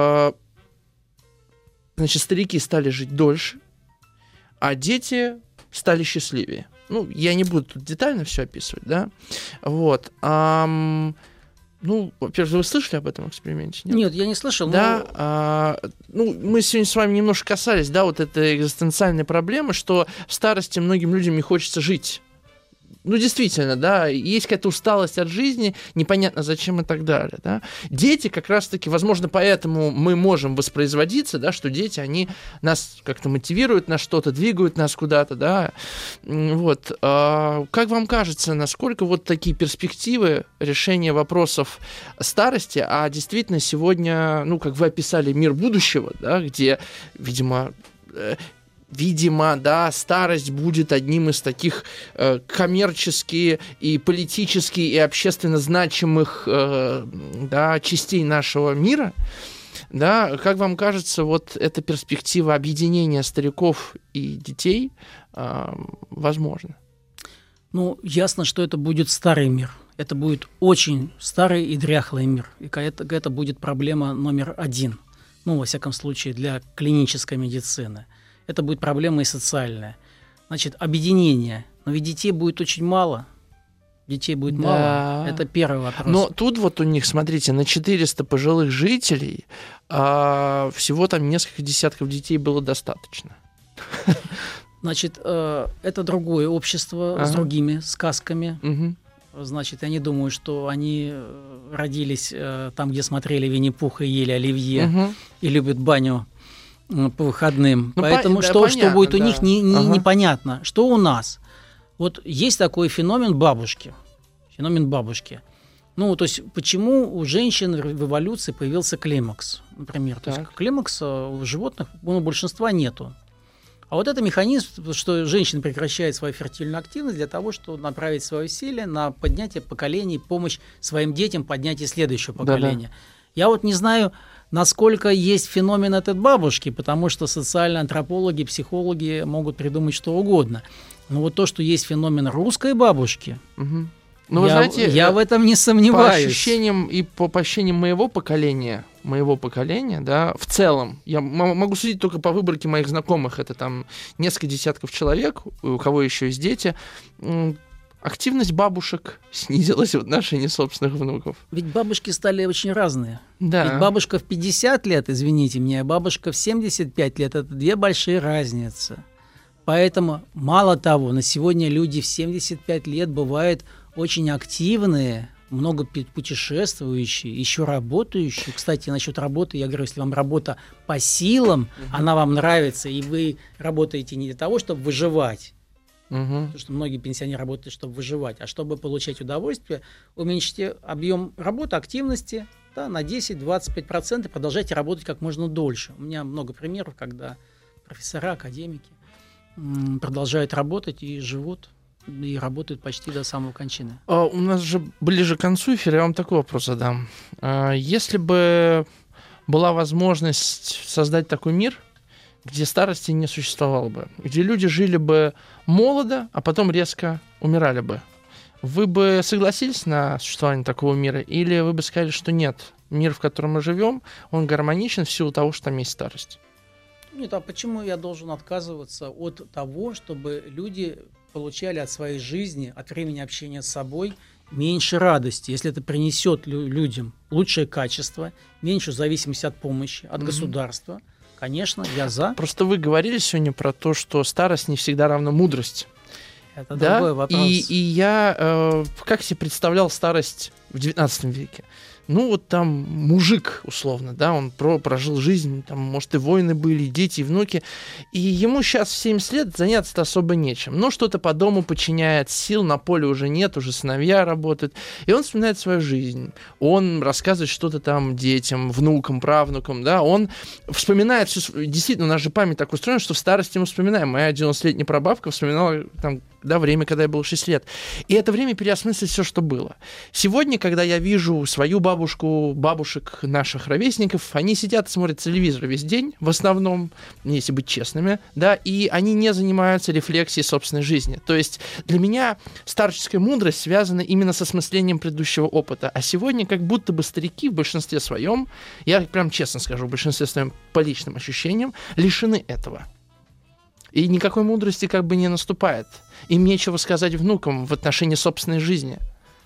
старики стали жить дольше, а дети стали счастливее. Я не буду тут детально все описывать, да? Вот. Во-первых, вы слышали об этом эксперименте? Нет, я не слышал. Да. Мы сегодня с вами немножко касались, да, вот этой экзистенциальной проблемы, что в старости многим людям не хочется жить. Действительно, да, есть какая-то усталость от жизни, непонятно зачем и так далее, да. Дети как раз-таки, возможно, поэтому мы можем воспроизводиться, да, что дети, они нас как-то мотивируют на что-то, двигают нас куда-то, да. Вот. Как вам кажется, насколько вот такие перспективы решения вопросов старости, а действительно сегодня, как вы описали, мир будущего, да, где, видимо, да, старость будет одним из таких коммерчески и политически и общественно значимых частей нашего мира. Да, как вам кажется, вот эта перспектива объединения стариков и детей возможна? Ясно, что это будет старый мир. Это будет очень старый и дряхлый мир. И это будет проблема номер один. Во всяком случае, для клинической медицины. Это будет проблема и социальная. Значит, объединение. Но ведь детей будет очень мало. Мало. Это первый вопрос. Но тут вот у них, смотрите, на 400 пожилых жителей всего там несколько десятков детей было достаточно. Значит, это другое общество с другими сказками. значит, они думают, что они родились там, где смотрели Винни-Пуха и ели оливье, и любят баню по выходным. Поэтому что будет у них, непонятно. Что у нас? Вот есть такой феномен бабушки. Ну, то есть, почему у женщин в эволюции появился климакс, например. То есть, климакса у животных, у большинства нету. А вот это механизм, что женщина прекращает свою фертильную активность для того, чтобы направить свое усилие на поднятие поколений, помощь своим детям, поднятие следующего поколения. Я вот не знаю, насколько есть феномен этот бабушки, потому что социальные антропологи, психологи могут придумать что угодно. Но вот то, что есть феномен русской бабушки, ну, вы знаете, я в этом не сомневаюсь. По ощущениям и по ощущениям моего поколения, да, в целом, я могу судить только по выборке моих знакомых, это там несколько десятков человек, у кого еще есть дети, активность бабушек снизилась в отношении собственных внуков. Ведь бабушки стали очень разные. Да. Ведь бабушка в 50 лет, извините меня, а бабушка в 75 лет, это две большие разницы. Поэтому, мало того, на сегодня люди в 75 лет бывают очень активные, много путешествующие, еще работающие. Кстати, насчет работы, я говорю, если вам работа по силам, она вам нравится, и вы работаете не для того, чтобы выживать, потому что многие пенсионеры работают, чтобы выживать, а чтобы получать удовольствие, уменьшите объем работы, активности на 10-25%, продолжайте работать как можно дольше. У меня много примеров, когда профессора, академики продолжают работать и живут, и работают почти до самого кончины. У нас же ближе к концу эфира, я вам такой вопрос задам. Если бы была возможность создать такой мир, где старости не существовало бы, где люди жили бы молодо, а потом резко умирали бы, вы бы согласились на существование такого мира, или вы бы сказали, что нет, мир, в котором мы живем, он гармоничен в силу того, что там есть старость? Нет, а почему я должен отказываться от того, чтобы люди получали от своей жизни, от времени общения с собой меньше радости, если это принесет людям лучшее качество, меньшую зависимость от помощи, от государства? Конечно, я за. Просто вы говорили сегодня про то, что старость не всегда равна мудрость. Это другой вопрос. И я как себе представлял старость в XIX веке? Ну, вот там мужик, условно, да, он прожил жизнь, там, может, и войны были, и дети, и внуки, и ему сейчас в 70 лет заняться-то особо нечем. Но что-то по дому подчиняет, сил на поле уже нет, уже сыновья работают, и он вспоминает свою жизнь, он рассказывает что-то там детям, внукам, правнукам, да, он вспоминает все, действительно, у нас же память так устроена, что в старости мы вспоминаем. Моя 90-летняя прабабка вспоминала там, да, время, когда я был 6 лет. И это время переосмыслить все, что было. Сегодня, когда я вижу свою бабушку, бабушек наших ровесников, они сидят и смотрят телевизор весь день, в основном, если быть честными, да, и они не занимаются рефлексией собственной жизни. То есть для меня старческая мудрость связана именно с осмыслением предыдущего опыта. А сегодня как будто бы старики в большинстве своем, я прям честно скажу, в большинстве своем по личным ощущениям, лишены этого. И никакой мудрости как бы не наступает. Им нечего сказать внукам в отношении собственной жизни.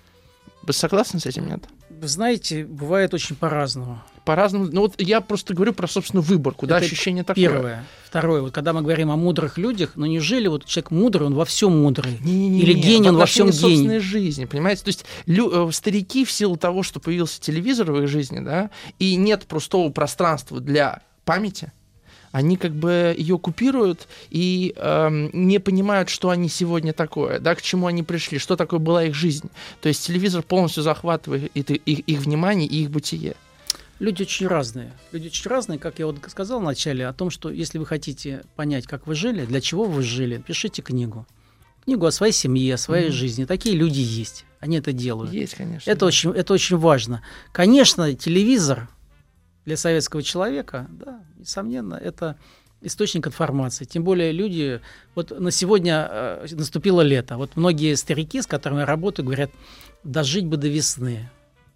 Вы согласны с этим, нет? Вы знаете, бывает очень по-разному. По-разному. Ну вот я просто говорю про собственную выборку, да, ощущение такое. Первое. Второе, вот когда мы говорим о мудрых людях, ну неужели вот человек мудрый, он во всем мудрый? Или гений, он во всем гений? Собственной жизни, понимаете? То есть старики в силу того, что появился телевизор в их жизни, да, и нет простого пространства для памяти, они как бы ее купируют и не понимают, что они сегодня такое, да, к чему они пришли, что такое была их жизнь. То есть телевизор полностью захватывает их внимание и их бытие. Люди очень разные. Люди очень разные, как я вот сказал вначале, о том, что если вы хотите понять, как вы жили, для чего вы жили, пишите книгу. Книгу о своей семье, о своей жизни. Такие люди есть. Они это делают. Есть, конечно. Это очень важно. Конечно, телевизор для советского человека, да, несомненно, это источник информации. Тем более люди... Вот на сегодня наступило лето. Вот многие старики, с которыми я работаю, говорят, дожить бы до весны.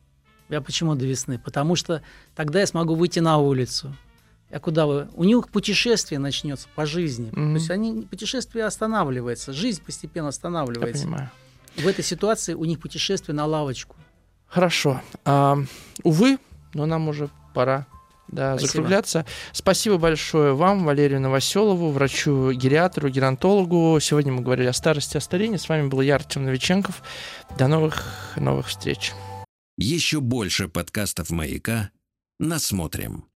Я почему до весны? Потому что тогда я смогу выйти на улицу. А куда вы? У них путешествие начнется по жизни. То есть путешествие останавливается, жизнь постепенно останавливается. Я понимаю. В этой ситуации у них путешествие на лавочку. Хорошо. Увы, но нам уже пора Да, закругляться. Спасибо большое вам, Валерию Новоселову, врачу-гериатру, геронтологу. Сегодня мы говорили о старости, о старении. С вами был я, Артем Новиченков. До новых встреч. Еще больше подкастов «Маяка» насмотрим.